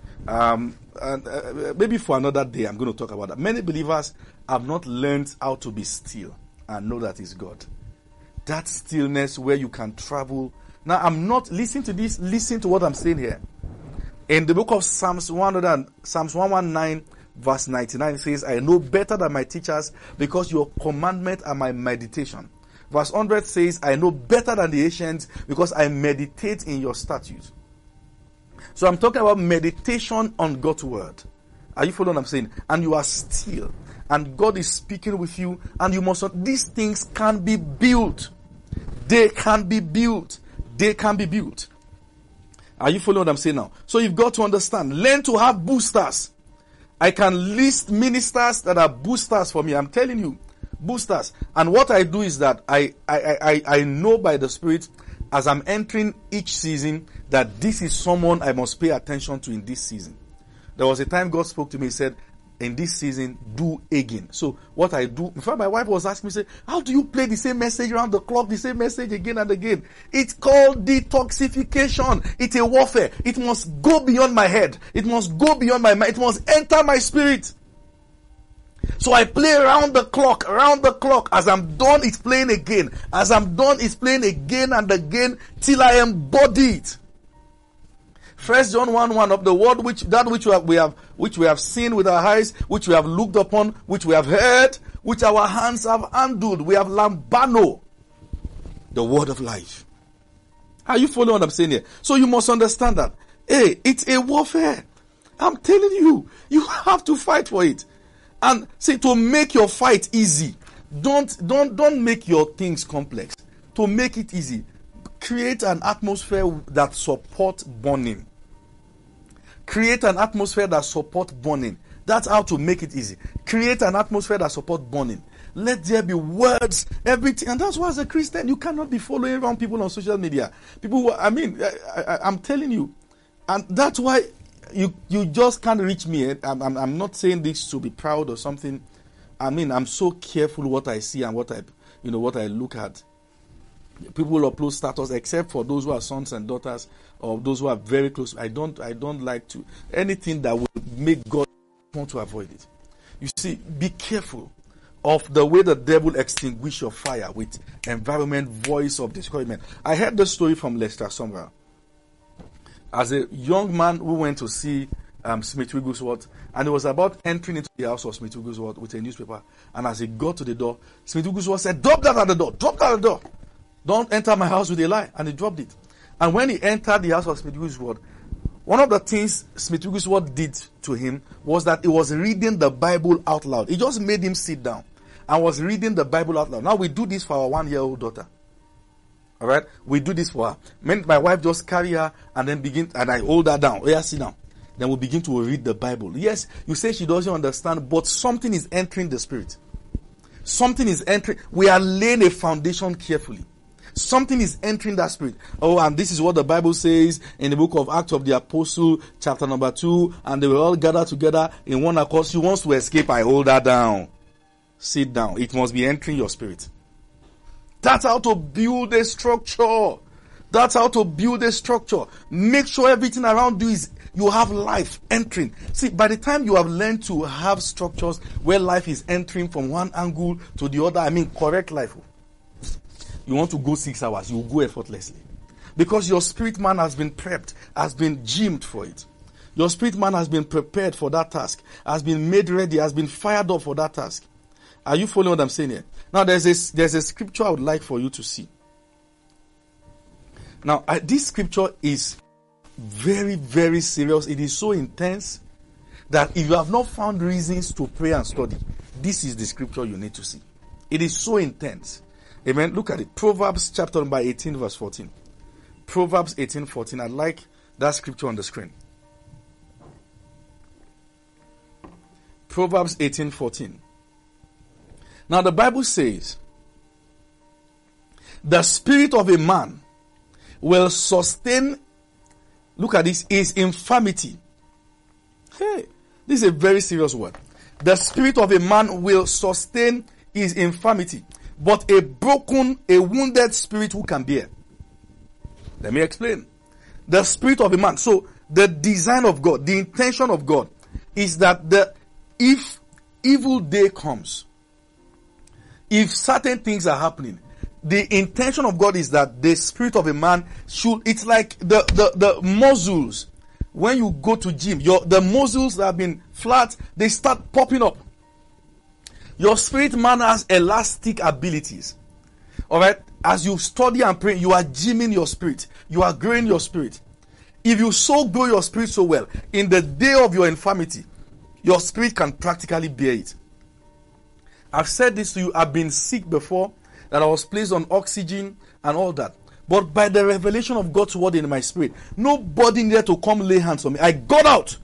Maybe for another day I'm going to talk about that. Many believers have not learned how to be still and know that is God. That stillness where you can travel. Now I'm not, listen to this, listen to what I'm saying here. In the book of Psalms 119 verse 99 it says, I know better than my teachers because your commandments are my meditation. Verse 100 says, I know better than the ancients because I meditate in your statutes. So I'm talking about meditation on God's word. Are you following what I'm saying? And you are still. And God is speaking with you. And you must not, these things can be built. They can be built. They can be built. Are you following what I'm saying now? So you've got to understand. Learn to have boosters. I can list ministers that are boosters for me. I'm telling you. Boosters. And what I do is that I know by the Spirit as I'm entering each season that this is someone I must pay attention to in this season. There was a time God spoke to me, he said, in this season, do again. So what I do, in fact, my wife was asking me, say, how do you play the same message around the clock, the same message again and again? It's called detoxification. It's a warfare. It must go beyond my head. It must go beyond my mind. It must enter my spirit. So I play around the clock. As I'm done, it's playing again. As I'm done, it's playing again and again till I embody it. 1 John 1:1 of the word which we have seen with our eyes, which we have looked upon, which we have heard, which our hands have handled. We have lambano. the word of life. Are you following what I'm saying here? So you must understand that, hey, it's a warfare. I'm telling you, you have to fight for it. And see, to make your fight easy, don't make your things complex. To make it easy, create an atmosphere that supports burning. Create an atmosphere that supports burning. That's how to make it easy. Create an atmosphere that supports burning. Let there be words, everything. And that's why as a Christian, you cannot be following around people on social media. People who, I'm telling you. And that's why you just can't reach me. I'm not saying this to be proud or something. I mean, I'm so careful what I see and what I look at. People will upload status except for those who are sons and daughters or those who are very close. I don't like to anything that will make God want to avoid it. You see, be careful of the way the devil extinguish your fire with environment, voice of discouragement. I heard the story from Lester Sumrall. As a young man who went to see Smith Wigglesworth, and he was about entering into the house of Smith Wigglesworth with a newspaper, and as he got to the door, Smith Wigglesworth said, "Drop that at the door, drop that at the door. Don't enter my house with a lie." And he dropped it. And when he entered the house of Smith Wigglesworth, one of the things Smith Wigglesworth did to him was that he was reading the Bible out loud. He just made him sit down and was reading the Bible out loud. Now we do this for our 1-year-old daughter. All right, we do this for her. My wife just carry her and then and I hold her down. Oh, yeah, sit down. Then we begin to read the Bible. Yes, you say she doesn't understand, but something is entering the spirit. Something is entering. We are laying a foundation carefully. Something is entering that spirit. Oh, and this is what the Bible says in the book of Acts of the Apostle, chapter number 2. And they were all gathered together in one accord. She wants to escape. I hold her down. Sit down. It must be entering your spirit. That's how to build a structure. That's how to build a structure. Make sure everything around you you have life entering. See, by the time you have learned to have structures where life is entering from one angle to the other, correct life. You want to go 6 hours, you will go effortlessly. Because your spirit man has been prepped, has been gymmed for it. Your spirit man has been prepared for that task, has been made ready, has been fired up for that task. Are you following what I'm saying here? Now, there's a scripture I would like for you to see. Now, this scripture is very, very serious. It is so intense that if you have not found reasons to pray and study, this is the scripture you need to see. It is so intense. Amen. Look at it. Proverbs chapter number 18 verse 14. Proverbs 18:14. I'd like that scripture on the screen. Proverbs 18:14. Now the Bible says, the spirit of a man will sustain, look at this, his infirmity. Hey, this is a very serious word. The spirit of a man will sustain his infirmity, but a wounded spirit who can bear. Let me explain. The spirit of a man. So the design of God, the intention of God is that if evil day comes, if certain things are happening, the intention of God is that the spirit of a man it's like the muscles. When you go to gym, the muscles that have been flat, they start popping up. Your spirit man has elastic abilities. Alright? As you study and pray, you are gymming your spirit. You are growing your spirit. If you so grow your spirit so well, in the day of your infirmity, your spirit can practically bear it. I've said this to you. I've been sick before, that I was placed on oxygen and all that. But by the revelation of God's word in my spirit, nobody needed to come lay hands on me. I got out.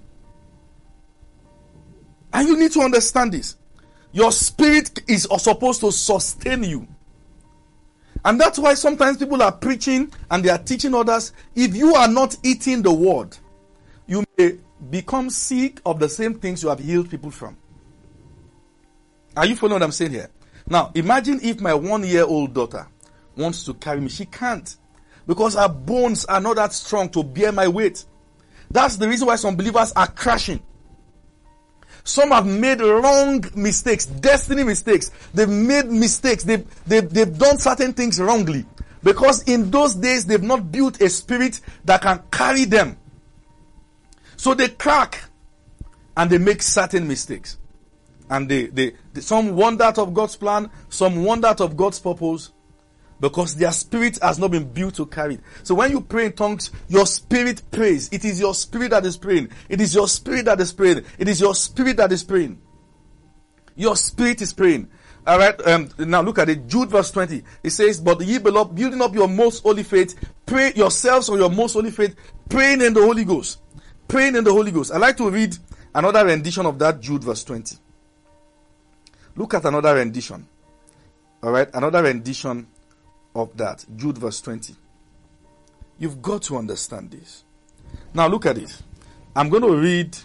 And you need to understand this. Your spirit is supposed to sustain you. And that's why sometimes people are preaching and they are teaching others. If you are not eating the word, you may become sick of the same things you have healed people from. Are you following what I'm saying here? Now, imagine if my 1-year-old daughter wants to carry me. She can't. Because her bones are not that strong to bear my weight. That's the reason why some believers are crashing. Some have made wrong mistakes, destiny mistakes. They've made mistakes. They've done certain things wrongly. Because in those days, they've not built a spirit that can carry them. So they crack and they make certain mistakes. And some wander out of God's plan, some wander out of God's purpose. because their spirit has not been built to carry it. So when you pray in tongues, your spirit prays. It is your spirit that is praying. It is your spirit that is praying. It is your spirit that is praying. Your spirit is praying. All right. Now look at it. Jude verse 20. It says, "But ye beloved, building up your most holy faith, pray yourselves on your most holy faith, praying in the Holy Ghost." Praying in the Holy Ghost. I like to read another rendition of that Jude verse 20. Look at another rendition. All right. Another rendition of that. Jude verse 20. You've got to understand this. Now look at it. I'm going to read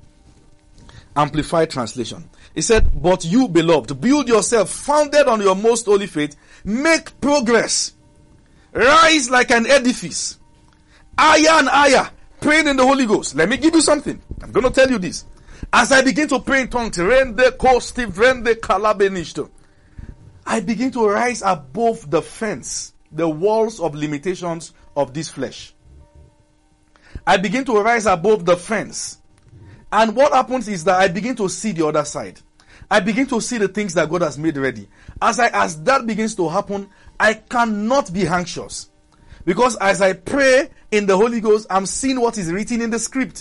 Amplified Translation. It said, "But you, beloved, build yourself, founded on your most holy faith, make progress, rise like an edifice, higher and higher, praying in the Holy Ghost." Let me give you something. I'm going to tell you this. As I begin to pray in tongues, rende kosti vrende kalabenishto, I begin to rise above the fence, the walls of limitations of this flesh. I begin to rise above the fence. And what happens is that I begin to see the other side. I begin to see the things that God has made ready. As that begins to happen, I cannot be anxious. Because as I pray in the Holy Ghost, I'm seeing what is written in the script.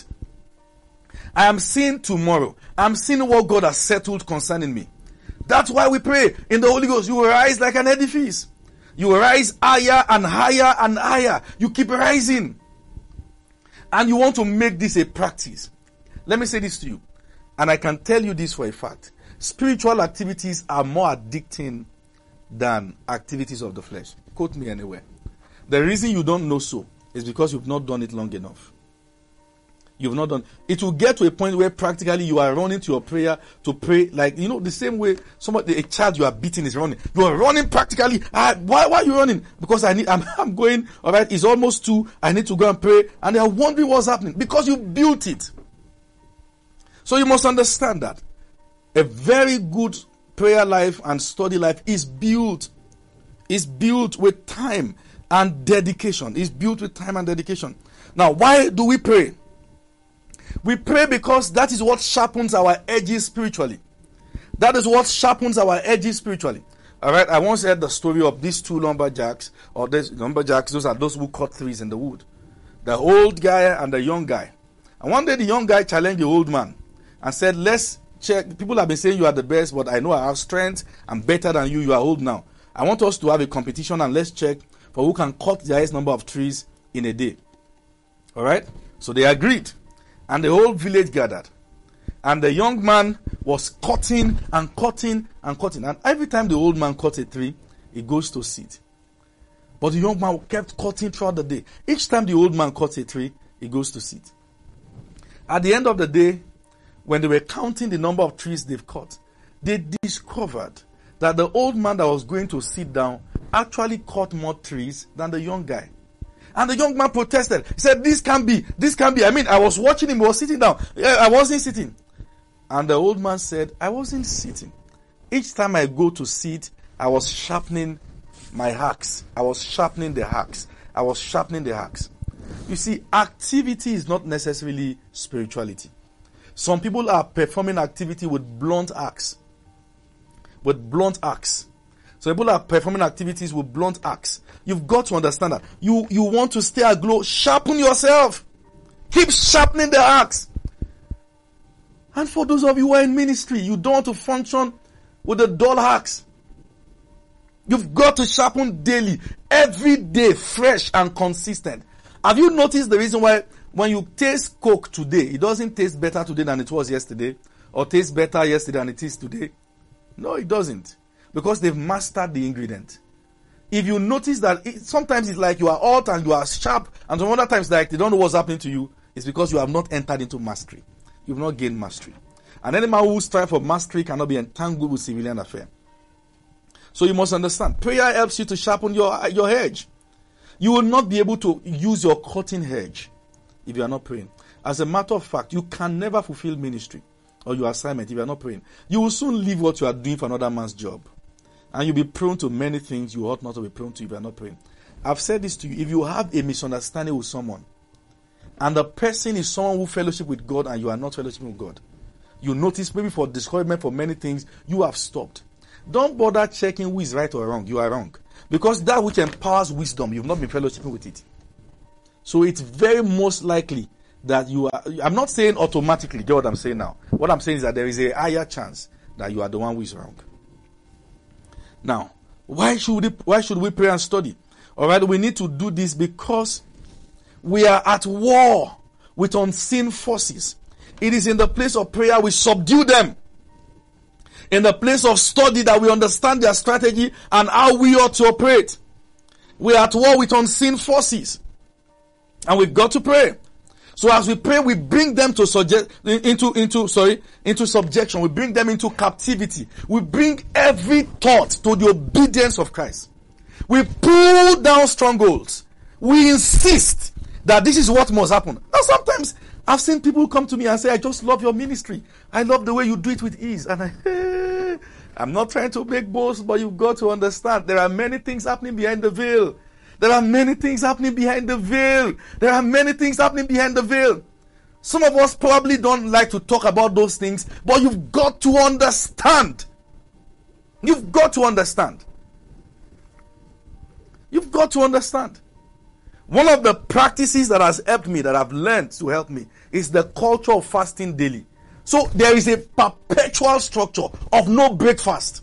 I am seeing tomorrow. I'm seeing what God has settled concerning me. That's why we pray in the Holy Ghost. You will rise like an edifice. You will rise higher and higher and higher. You keep rising. And you want to make this a practice. Let me say this to you. And I can tell you this for a fact. Spiritual activities are more addicting than activities of the flesh. Quote me anywhere. The reason you don't know so is because you've not done it long enough. You've not done. It will get to a point where practically you are running to your prayer to pray, like, the same way a child you are beating is running. You are running practically. Why are you running? Because I'm going, all right, it's almost 2. I need to go and pray. And they are wondering what's happening because you built it. So you must understand that a very good prayer life and study life is built with time and dedication. It's built with time and dedication. Now, why do we pray? We pray because that is what sharpens our edges spiritually. That is what sharpens our edges spiritually. All right, I once heard the story of these two lumberjacks, those are those who cut trees in the wood. The old guy and the young guy. And one day the young guy challenged the old man and said, "Let's check. People have been saying you are the best, but I know I have strength. I'm better than you. You are old now. I want us to have a competition and let's check for who can cut the highest number of trees in a day." All right, so they agreed. And the whole village gathered. And the young man was cutting and cutting and cutting. And every time the old man cut a tree, he goes to sit. But the young man kept cutting throughout the day. Each time the old man cuts a tree, he goes to sit. At the end of the day, when they were counting the number of trees they've cut, they discovered that the old man that was going to sit down actually cut more trees than the young guy. And the young man protested. He said, this can't be. I mean, I was watching him, he was sitting down. I wasn't sitting. And the old man said, I wasn't sitting. Each time I go to sit, I was sharpening my axe. I was sharpening the axe. You see, activity is not necessarily spirituality. Some people are performing activity with blunt axe. So people are performing activities with blunt axe. You've got to understand that. You want to stay aglow. Sharpen yourself. Keep sharpening the axe. And for those of you who are in ministry, you don't want to function with a dull axe. You've got to sharpen daily, every day, fresh and consistent. Have you noticed the reason why when you taste Coke today, it doesn't taste better today than it was yesterday? Or taste better yesterday than it is today? No, it doesn't. Because they've mastered the ingredient. If you notice that sometimes it's like you are hot and you are sharp, and some other times like they don't know what's happening to you, it's because you have not entered into mastery. You've not gained mastery. And any man who strives for mastery cannot be entangled with civilian affair. So you must understand, prayer helps you to sharpen your edge. You will not be able to use your cutting edge if you are not praying. As a matter of fact, you can never fulfill ministry or your assignment if you are not praying. You will soon leave what you are doing for another man's job. And you'll be prone to many things you ought not to be prone to if you are not praying. I've said this to you. If you have a misunderstanding with someone, and the person is someone who fellowship with God and you are not fellowshiping with God, you notice maybe for discouragement for many things, you have stopped. Don't bother checking who is right or wrong. You are wrong. Because that which empowers wisdom, you've not been fellowshipping with it. So it's very most likely that you are, I'm not saying automatically, get what I'm saying now. What I'm saying is that there is a higher chance that you are the one who is wrong. Now, why should we pray and study? Alright, we need to do this because we are at war with unseen forces. It is in the place of prayer we subdue them. In the place of study that we understand their strategy and how we ought to operate. We are at war with unseen forces. And we've got to pray. So as we pray, we bring them into subjection. We bring them into captivity. We bring every thought to the obedience of Christ. We pull down strongholds. We insist that this is what must happen. Now sometimes I've seen people come to me and say, I just love your ministry. I love the way you do it with ease. And I'm not trying to make boasts, but you've got to understand there are many things happening behind the veil. There are many things happening behind the veil. There are many things happening behind the veil. Some of us probably don't like to talk about those things, but you've got to understand. You've got to understand. You've got to understand. One of the practices that has helped me, that I've learned to help me, is the culture of fasting daily. So there is a perpetual structure of no breakfast.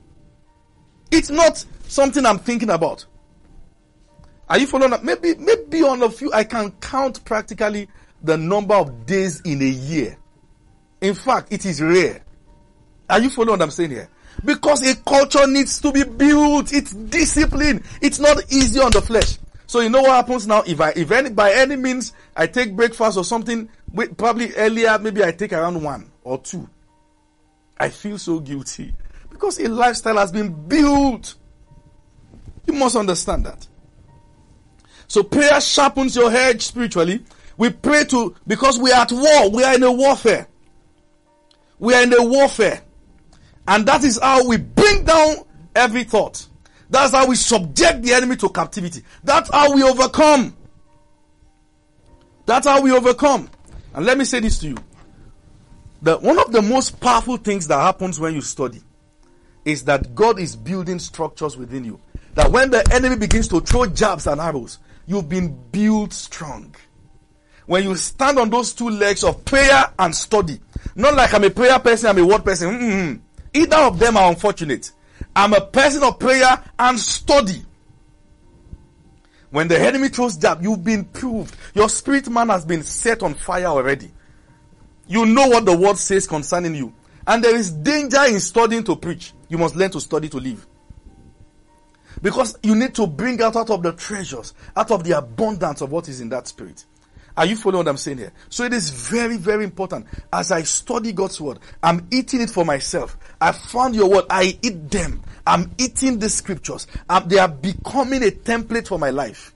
It's not something I'm thinking about. Are you following up? Maybe on a few, I can count practically the number of days in a year. In fact, it is rare. Are you following what I'm saying here? Because a culture needs to be built. It's discipline. It's not easy on the flesh. So you know what happens now? If by any means I take breakfast or something, probably earlier, maybe I take around 1 or 2. I feel so guilty. Because a lifestyle has been built. You must understand that. So prayer sharpens your edge spiritually. We pray because we are at war. We are in a warfare. We are in a warfare. And that is how we bring down every thought. That's how we subject the enemy to captivity. That's how we overcome. That's how we overcome. And let me say this to you. One of the most powerful things that happens when you study is that God is building structures within you. That when the enemy begins to throw jabs and arrows, you've been built strong. When you stand on those two legs of prayer and study, not like I'm a prayer person, I'm a word person. Either of them are unfortunate. I'm a person of prayer and study. When the enemy throws jab, you've been proved. Your spirit man has been set on fire already. You know what the word says concerning you. And there is danger in studying to preach. You must learn to study to live. Because you need to bring out of the treasures, out of the abundance of what is in that spirit. Are you following what I'm saying here? So it is very, very important. As I study God's word, I'm eating it for myself. I found your word. I eat them. I'm eating the scriptures. They are becoming a template for my life.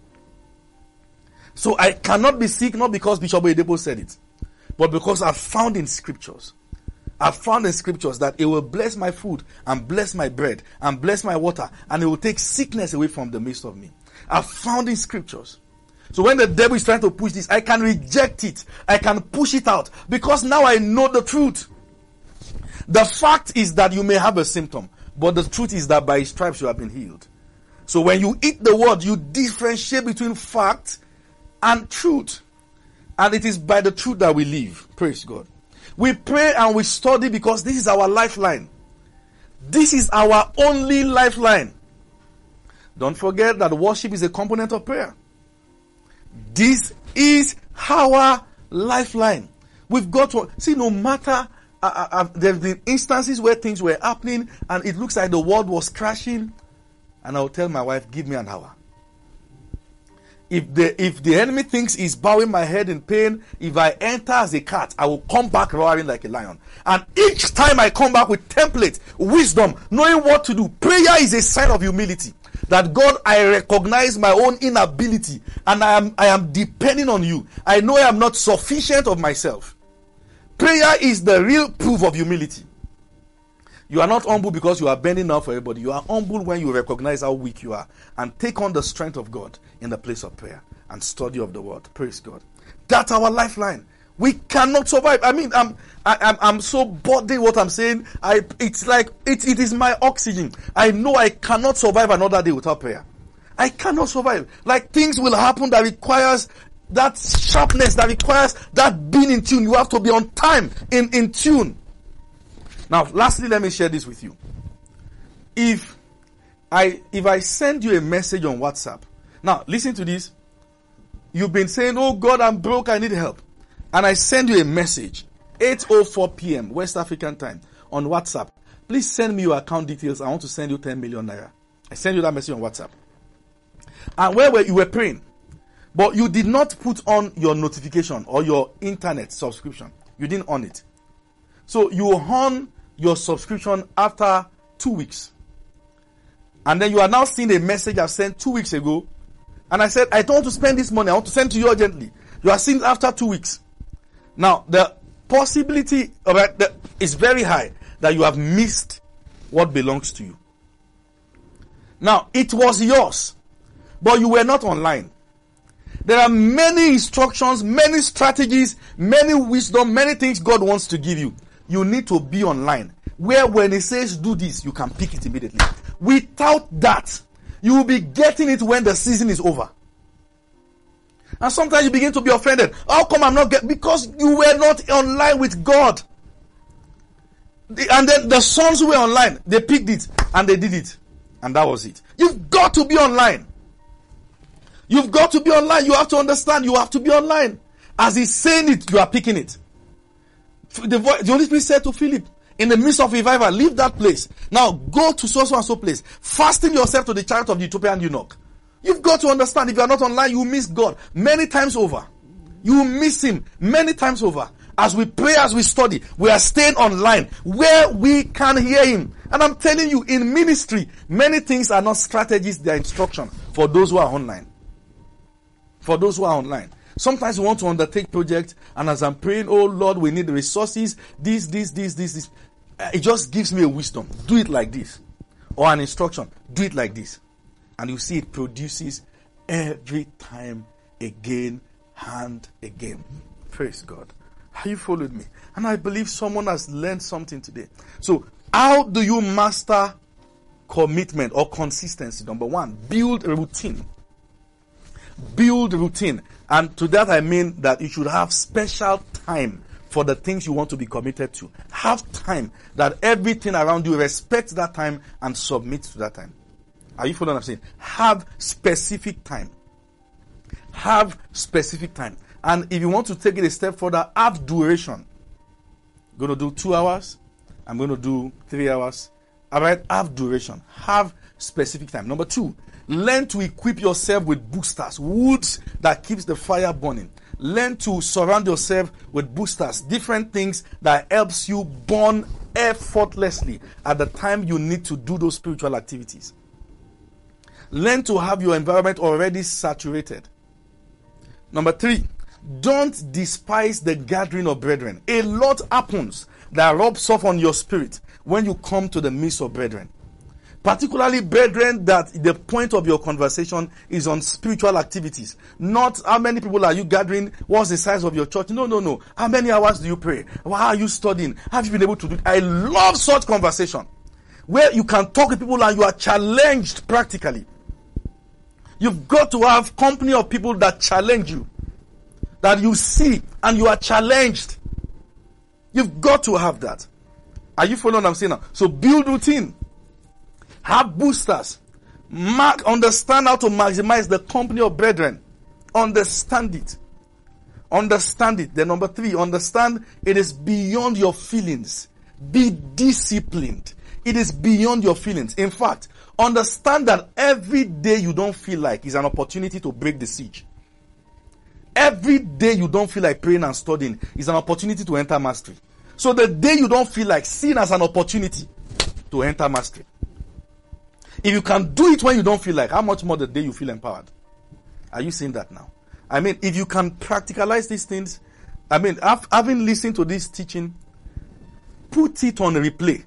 So I cannot be sick, not because Bishop Oyedepo said it, but because I've found in scriptures. I've found in scriptures that it will bless my food and bless my bread and bless my water, and it will take sickness away from the midst of me. I've found in scriptures. So when the devil is trying to push this, I can reject it. I can push it out because now I know the truth. The fact is that you may have a symptom, but the truth is that by his stripes you have been healed. So when you eat the word, you differentiate between fact and truth. And it is by the truth that we live. Praise God. We pray and we study because this is our lifeline. This is our only lifeline. Don't forget that worship is a component of prayer. This is our lifeline. We've got to see, no matter there have been instances where things were happening and it looks like the world was crashing, and I'll tell my wife, give me an hour. If the enemy thinks he's bowing my head in pain, if I enter as a cat, I will come back roaring like a lion. And each time I come back with template, wisdom, knowing what to do. Prayer is a sign of humility. That God, I recognize my own inability and I am depending on you. I know I am not sufficient of myself. Prayer is the real proof of humility. You are not humble because you are bending down for everybody. You are humble when you recognize how weak you are and take on the strength of God in the place of prayer and study of the word. Praise God. That's our lifeline. We cannot survive. I mean, I'm so burdened what I'm saying. It's like it is my oxygen. I know I cannot survive another day without prayer. I cannot survive. Like, things will happen that requires that sharpness, that requires that being in tune. You have to be on time, in tune. Now, lastly, let me share this with you. If I send you a message on WhatsApp, now listen to this. You've been saying, oh God, I'm broke, I need help. And I send you a message, 8:04 p.m. West African time on WhatsApp. Please send me your account details. I want to send you 10 million naira. I send you that message on WhatsApp. And you were praying, but you did not put on your notification or your internet subscription. You didn't on it. So you on your subscription after 2 weeks. And then you are now seeing a message I sent 2 weeks ago. And I said, I don't want to spend this money. I want to send to you urgently. You are seeing it after 2 weeks. Now, the possibility of that is very high that you have missed what belongs to you. Now, it was yours, but you were not online. There are many instructions, many strategies, many wisdom, many things God wants to give you. You need to be online, where when He says do this, you can pick it immediately. Without that, you will be getting it when the season is over. And sometimes you begin to be offended. How come I'm not getting? Because you were not online with God. And then the sons who were online, they picked it and they did it. And that was it. You've got to be online. You've got to be online. You have to understand. You have to be online. As He's saying it, you are picking it. The Holy Spirit said to Philip, in the midst of revival, leave that place. Now go to so and so place. Fasten yourself to the chariot of the Ethiopian eunuch. You've got to understand, if you are not online, you miss God many times over. You miss Him many times over. As we pray, as we study, we are staying online where we can hear Him. And I'm telling you, in ministry, many things are not strategies, they are instruction for those who are online. For those who are online. Sometimes we want to undertake projects, and as I'm praying, oh Lord, we need the resources, this. It just gives me a wisdom. Do it like this. Or an instruction. Do it like this. And you see it produces every time again and again. Praise God. Have you followed me? And I believe someone has learned something today. So, how do you master commitment or consistency? Number one, build a routine. Build routine. And to that I mean that you should have special time for the things you want to be committed to. Have time that everything around you respects that time and submits to that time. Are you following what I'm saying? Have specific time. Have specific time. And if you want to take it a step further, have duration. I'm going to do 2 hours. I'm going to do 3 hours. Alright, have duration. Have specific time. Number 2, learn to equip yourself with boosters, woods that keeps the fire burning. Learn to surround yourself with boosters, different things that helps you burn effortlessly at the time you need to do those spiritual activities. Learn to have your environment already saturated. Number 3, don't despise the gathering of brethren. A lot happens that rubs off on your spirit when you come to the midst of brethren. Particularly brethren that the point of your conversation is on spiritual activities. Not how many people are you gathering, what's the size of your church. No. How many hours do you pray? How are you studying? Have you been able to do it? I love such conversation where you can talk to people and you are challenged practically. You've got to have company of people that challenge you, that you see and you are challenged. You've got to have that. Are you following what I'm saying now? So build routine. Have boosters. Understand how to maximize the company of brethren. Understand it. Understand it. Then number 3, understand it is beyond your feelings. Be disciplined. It is beyond your feelings. In fact, understand that every day you don't feel like is an opportunity to break the siege. Every day you don't feel like praying and studying is an opportunity to enter mastery. So the day you don't feel like, seen as an opportunity to enter mastery. If you can do it when you don't feel like, how much more the day you feel empowered? Are you seeing that now? I mean, if you can practicalize these things, I mean, having listened to this teaching, put it on replay.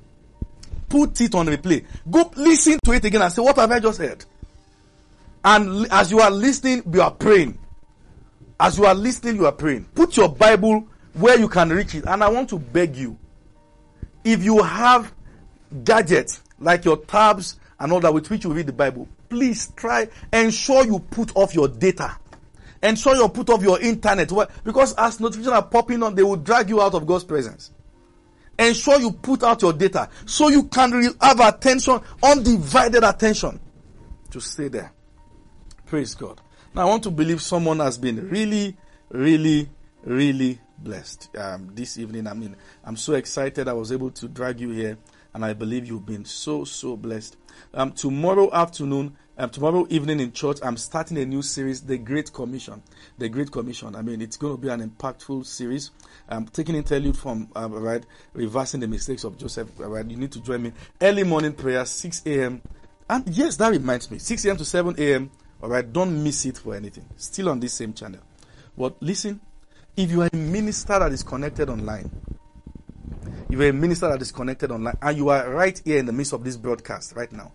Put it on replay. Go listen to it again and say, what have I just heard? And as you are listening, you are praying. As you are listening, you are praying. Put your Bible where you can reach it. And I want to beg you, if you have gadgets like your tabs and all that with which you read the Bible, please ensure you put off your data. Ensure you put off your internet. Because as notifications are popping on, they will drag you out of God's presence. Ensure you put out your data so you can have attention, undivided attention, to stay there. Praise God. Now I want to believe someone has been really, really, really blessed this evening. I mean, I'm so excited I was able to drag you here, and I believe you've been so blessed. Tomorrow evening in church, I'm starting a new series, The Great Commission. The Great Commission. I mean, it's going to be an impactful series. I'm taking interlude from reversing the mistakes of Joseph. You need to join me. Early morning prayer, 6 a.m. And yes, that reminds me, 6 a.m. to 7 a.m. Don't miss it for anything. Still on this same channel. But listen, if you are a minister that is connected online, and you are right here in the midst of this broadcast right now,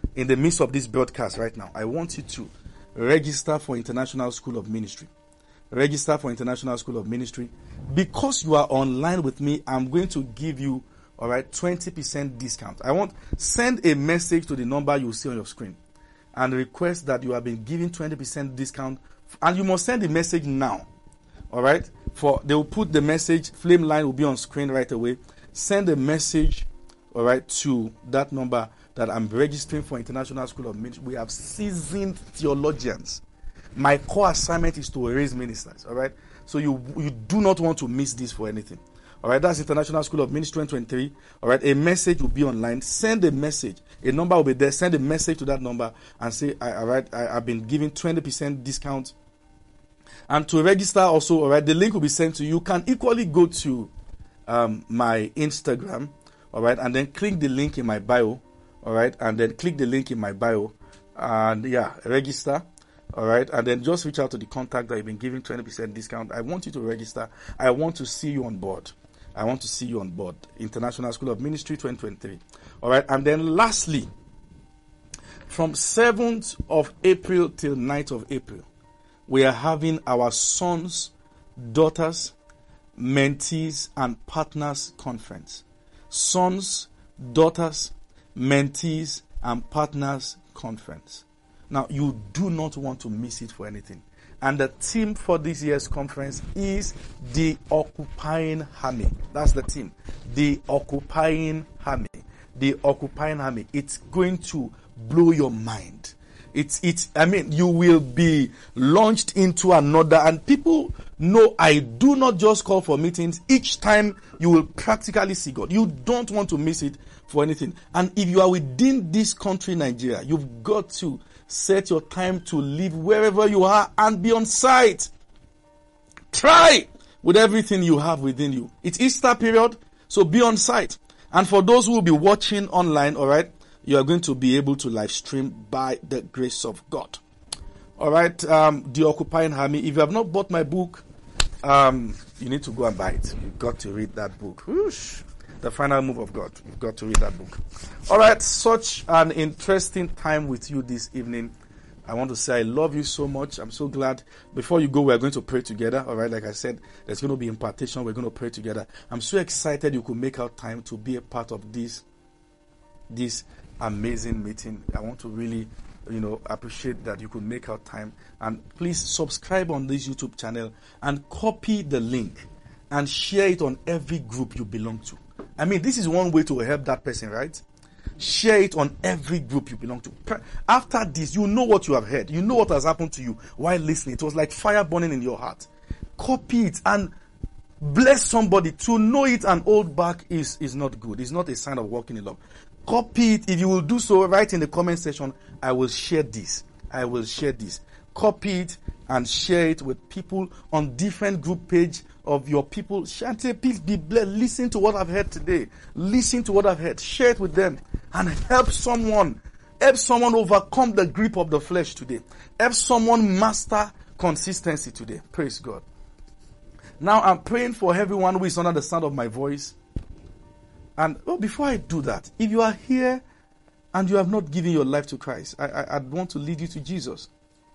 I want you to register for International School of Ministry. Because you are online with me, I'm going to give you 20% discount. Send a message to the number you see on your screen and request that you have been given 20% discount, and you must send the message now. They will put the message, flame line will be on screen right away. Send a message, to that number that I'm registering for International School of Ministry. We have seasoned theologians. My core assignment is to raise ministers. So you do not want to miss this for anything. That's International School of Ministry 2023. A message will be online. Send a message. A number will be there. Send a message to that number and say, I've been given 20% discount. And to register also, the link will be sent to you. You can equally go to my Instagram, and then click the link in my bio, and then click the link in my bio, and register, and then just reach out to the contact that you've been giving 20% discount. I want you to register. I want to see you on board. International School of Ministry 2023. And then lastly, from 7th of April till 9th of April, we are having our sons, daughters, mentees, and partners conference. Sons, daughters, mentees, and partners conference. Now, you do not want to miss it for anything. And the theme for this year's conference is the Occupying Army. That's the theme. The Occupying Army. The Occupying Army. It's going to blow your mind. You will be launched into another, and people know I do not just call for meetings. Each time you will practically see God. You don't want to miss it for anything. And if you are within this country, Nigeria, you've got to set your time to live wherever you are and be on site. Try with everything you have within you. It's Easter period, so be on site. And for those who will be watching online, you are going to be able to live stream by the grace of God. The Occupying Army. If you have not bought my book, you need to go and buy it. You've got to read that book. Whoosh. The Final Move of God. You've got to read that book. Such an interesting time with you this evening. I want to say I love you so much. I'm so glad. Before you go, we're going to pray together. Like I said, there's going to be impartation. We're going to pray together. I'm so excited you could make out time to be a part of this amazing meeting. I want to really, appreciate that you could make out time. And please subscribe on this YouTube channel and copy the link and share it on every group you belong to. This is one way to help that person, right? Share it on every group you belong to. After this, you know what you have heard. You know what has happened to you while listening. It was like fire burning in your heart. Copy it and bless somebody. To know it and hold back is not good. It's not a sign of walking in love. Copy it. If you will do so, write in the comment section, I will share this. Copy it and share it with people on different group page of your people. Shante, please be blessed. Listen to what I've heard today. Share it with them and help someone overcome the grip of the flesh today. Help someone master consistency today. Praise God. Now I'm praying for everyone who is under the sound of my voice. And before I do that, if you are here and you have not given your life to Christ, I want to lead you to Jesus.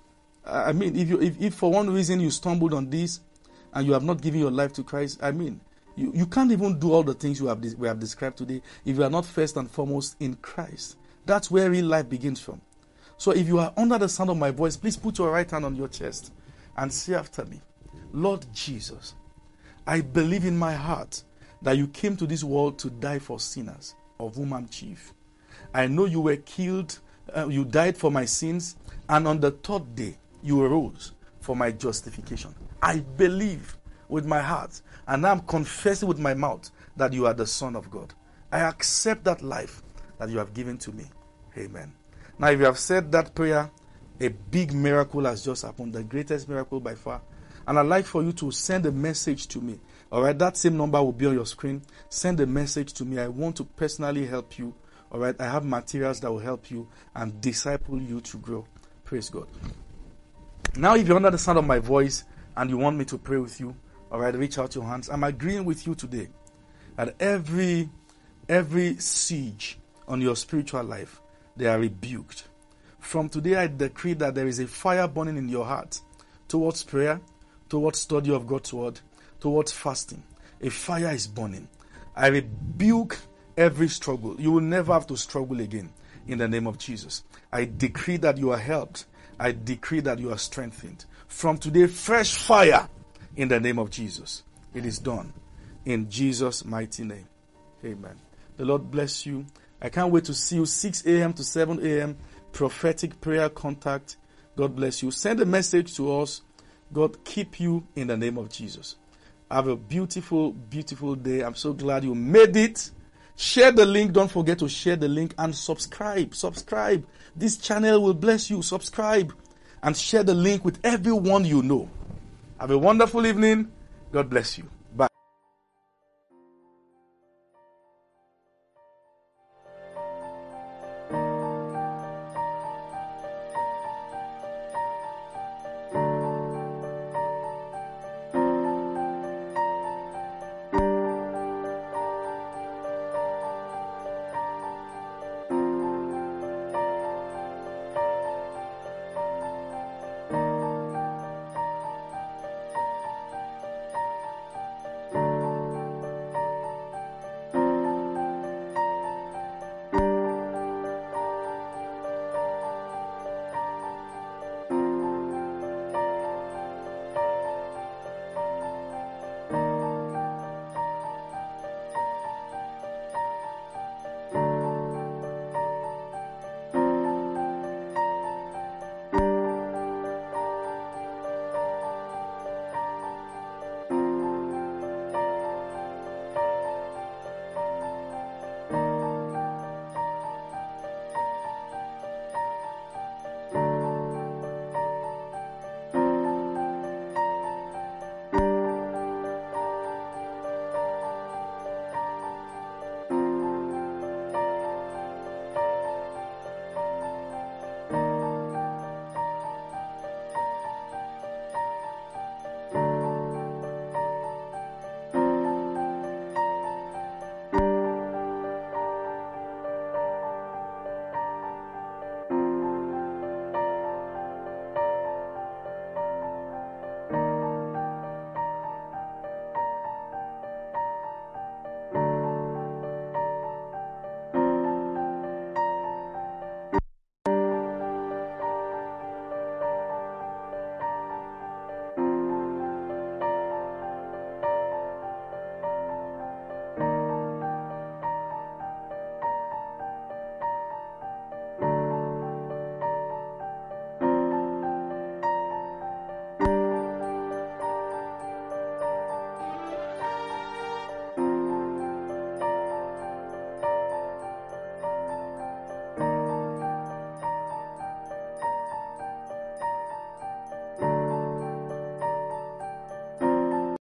I mean, if for one reason you stumbled on this and you have not given your life to Christ, I mean, you can't even do all the things we have described today if you are not first and foremost in Christ. That's where real life begins from. So if you are under the sound of my voice, please put your right hand on your chest and say after me, Lord Jesus, I believe in my heart that you came to this world to die for sinners, of whom I'm chief. I know you were killed, you died for my sins, and on the third day, you arose for my justification. I believe with my heart, and I'm confessing with my mouth that you are the Son of God. I accept that life that you have given to me. Amen. Now, if you have said that prayer, a big miracle has just happened, the greatest miracle by far. And I'd like for you to send a message to me. All right, that same number will be on your screen. Send a message to me. I want to personally help you. All right, I have materials that will help you and disciple you to grow. Praise God. Now, if you're under the sound of my voice and you want me to pray with you, all right, reach out your hands. I'm agreeing with you today that every siege on your spiritual life, they are rebuked. From today, I decree that there is a fire burning in your heart towards prayer, towards study of God's word, towards fasting. A fire is burning. I rebuke every struggle. You will never have to struggle again in the name of Jesus. I decree that you are helped. I decree that you are strengthened. From today, fresh fire in the name of Jesus. It is done. In Jesus' mighty name. Amen. The Lord bless you. I can't wait to see you 6 a.m. to 7 a.m. prophetic prayer contact. God bless you. Send a message to us. God keep you in the name of Jesus. Have a beautiful, beautiful day. I'm so glad you made it. Share the link. Don't forget to share the link and subscribe. Subscribe. This channel will bless you. Subscribe and share the link with everyone you know. Have a wonderful evening. God bless you.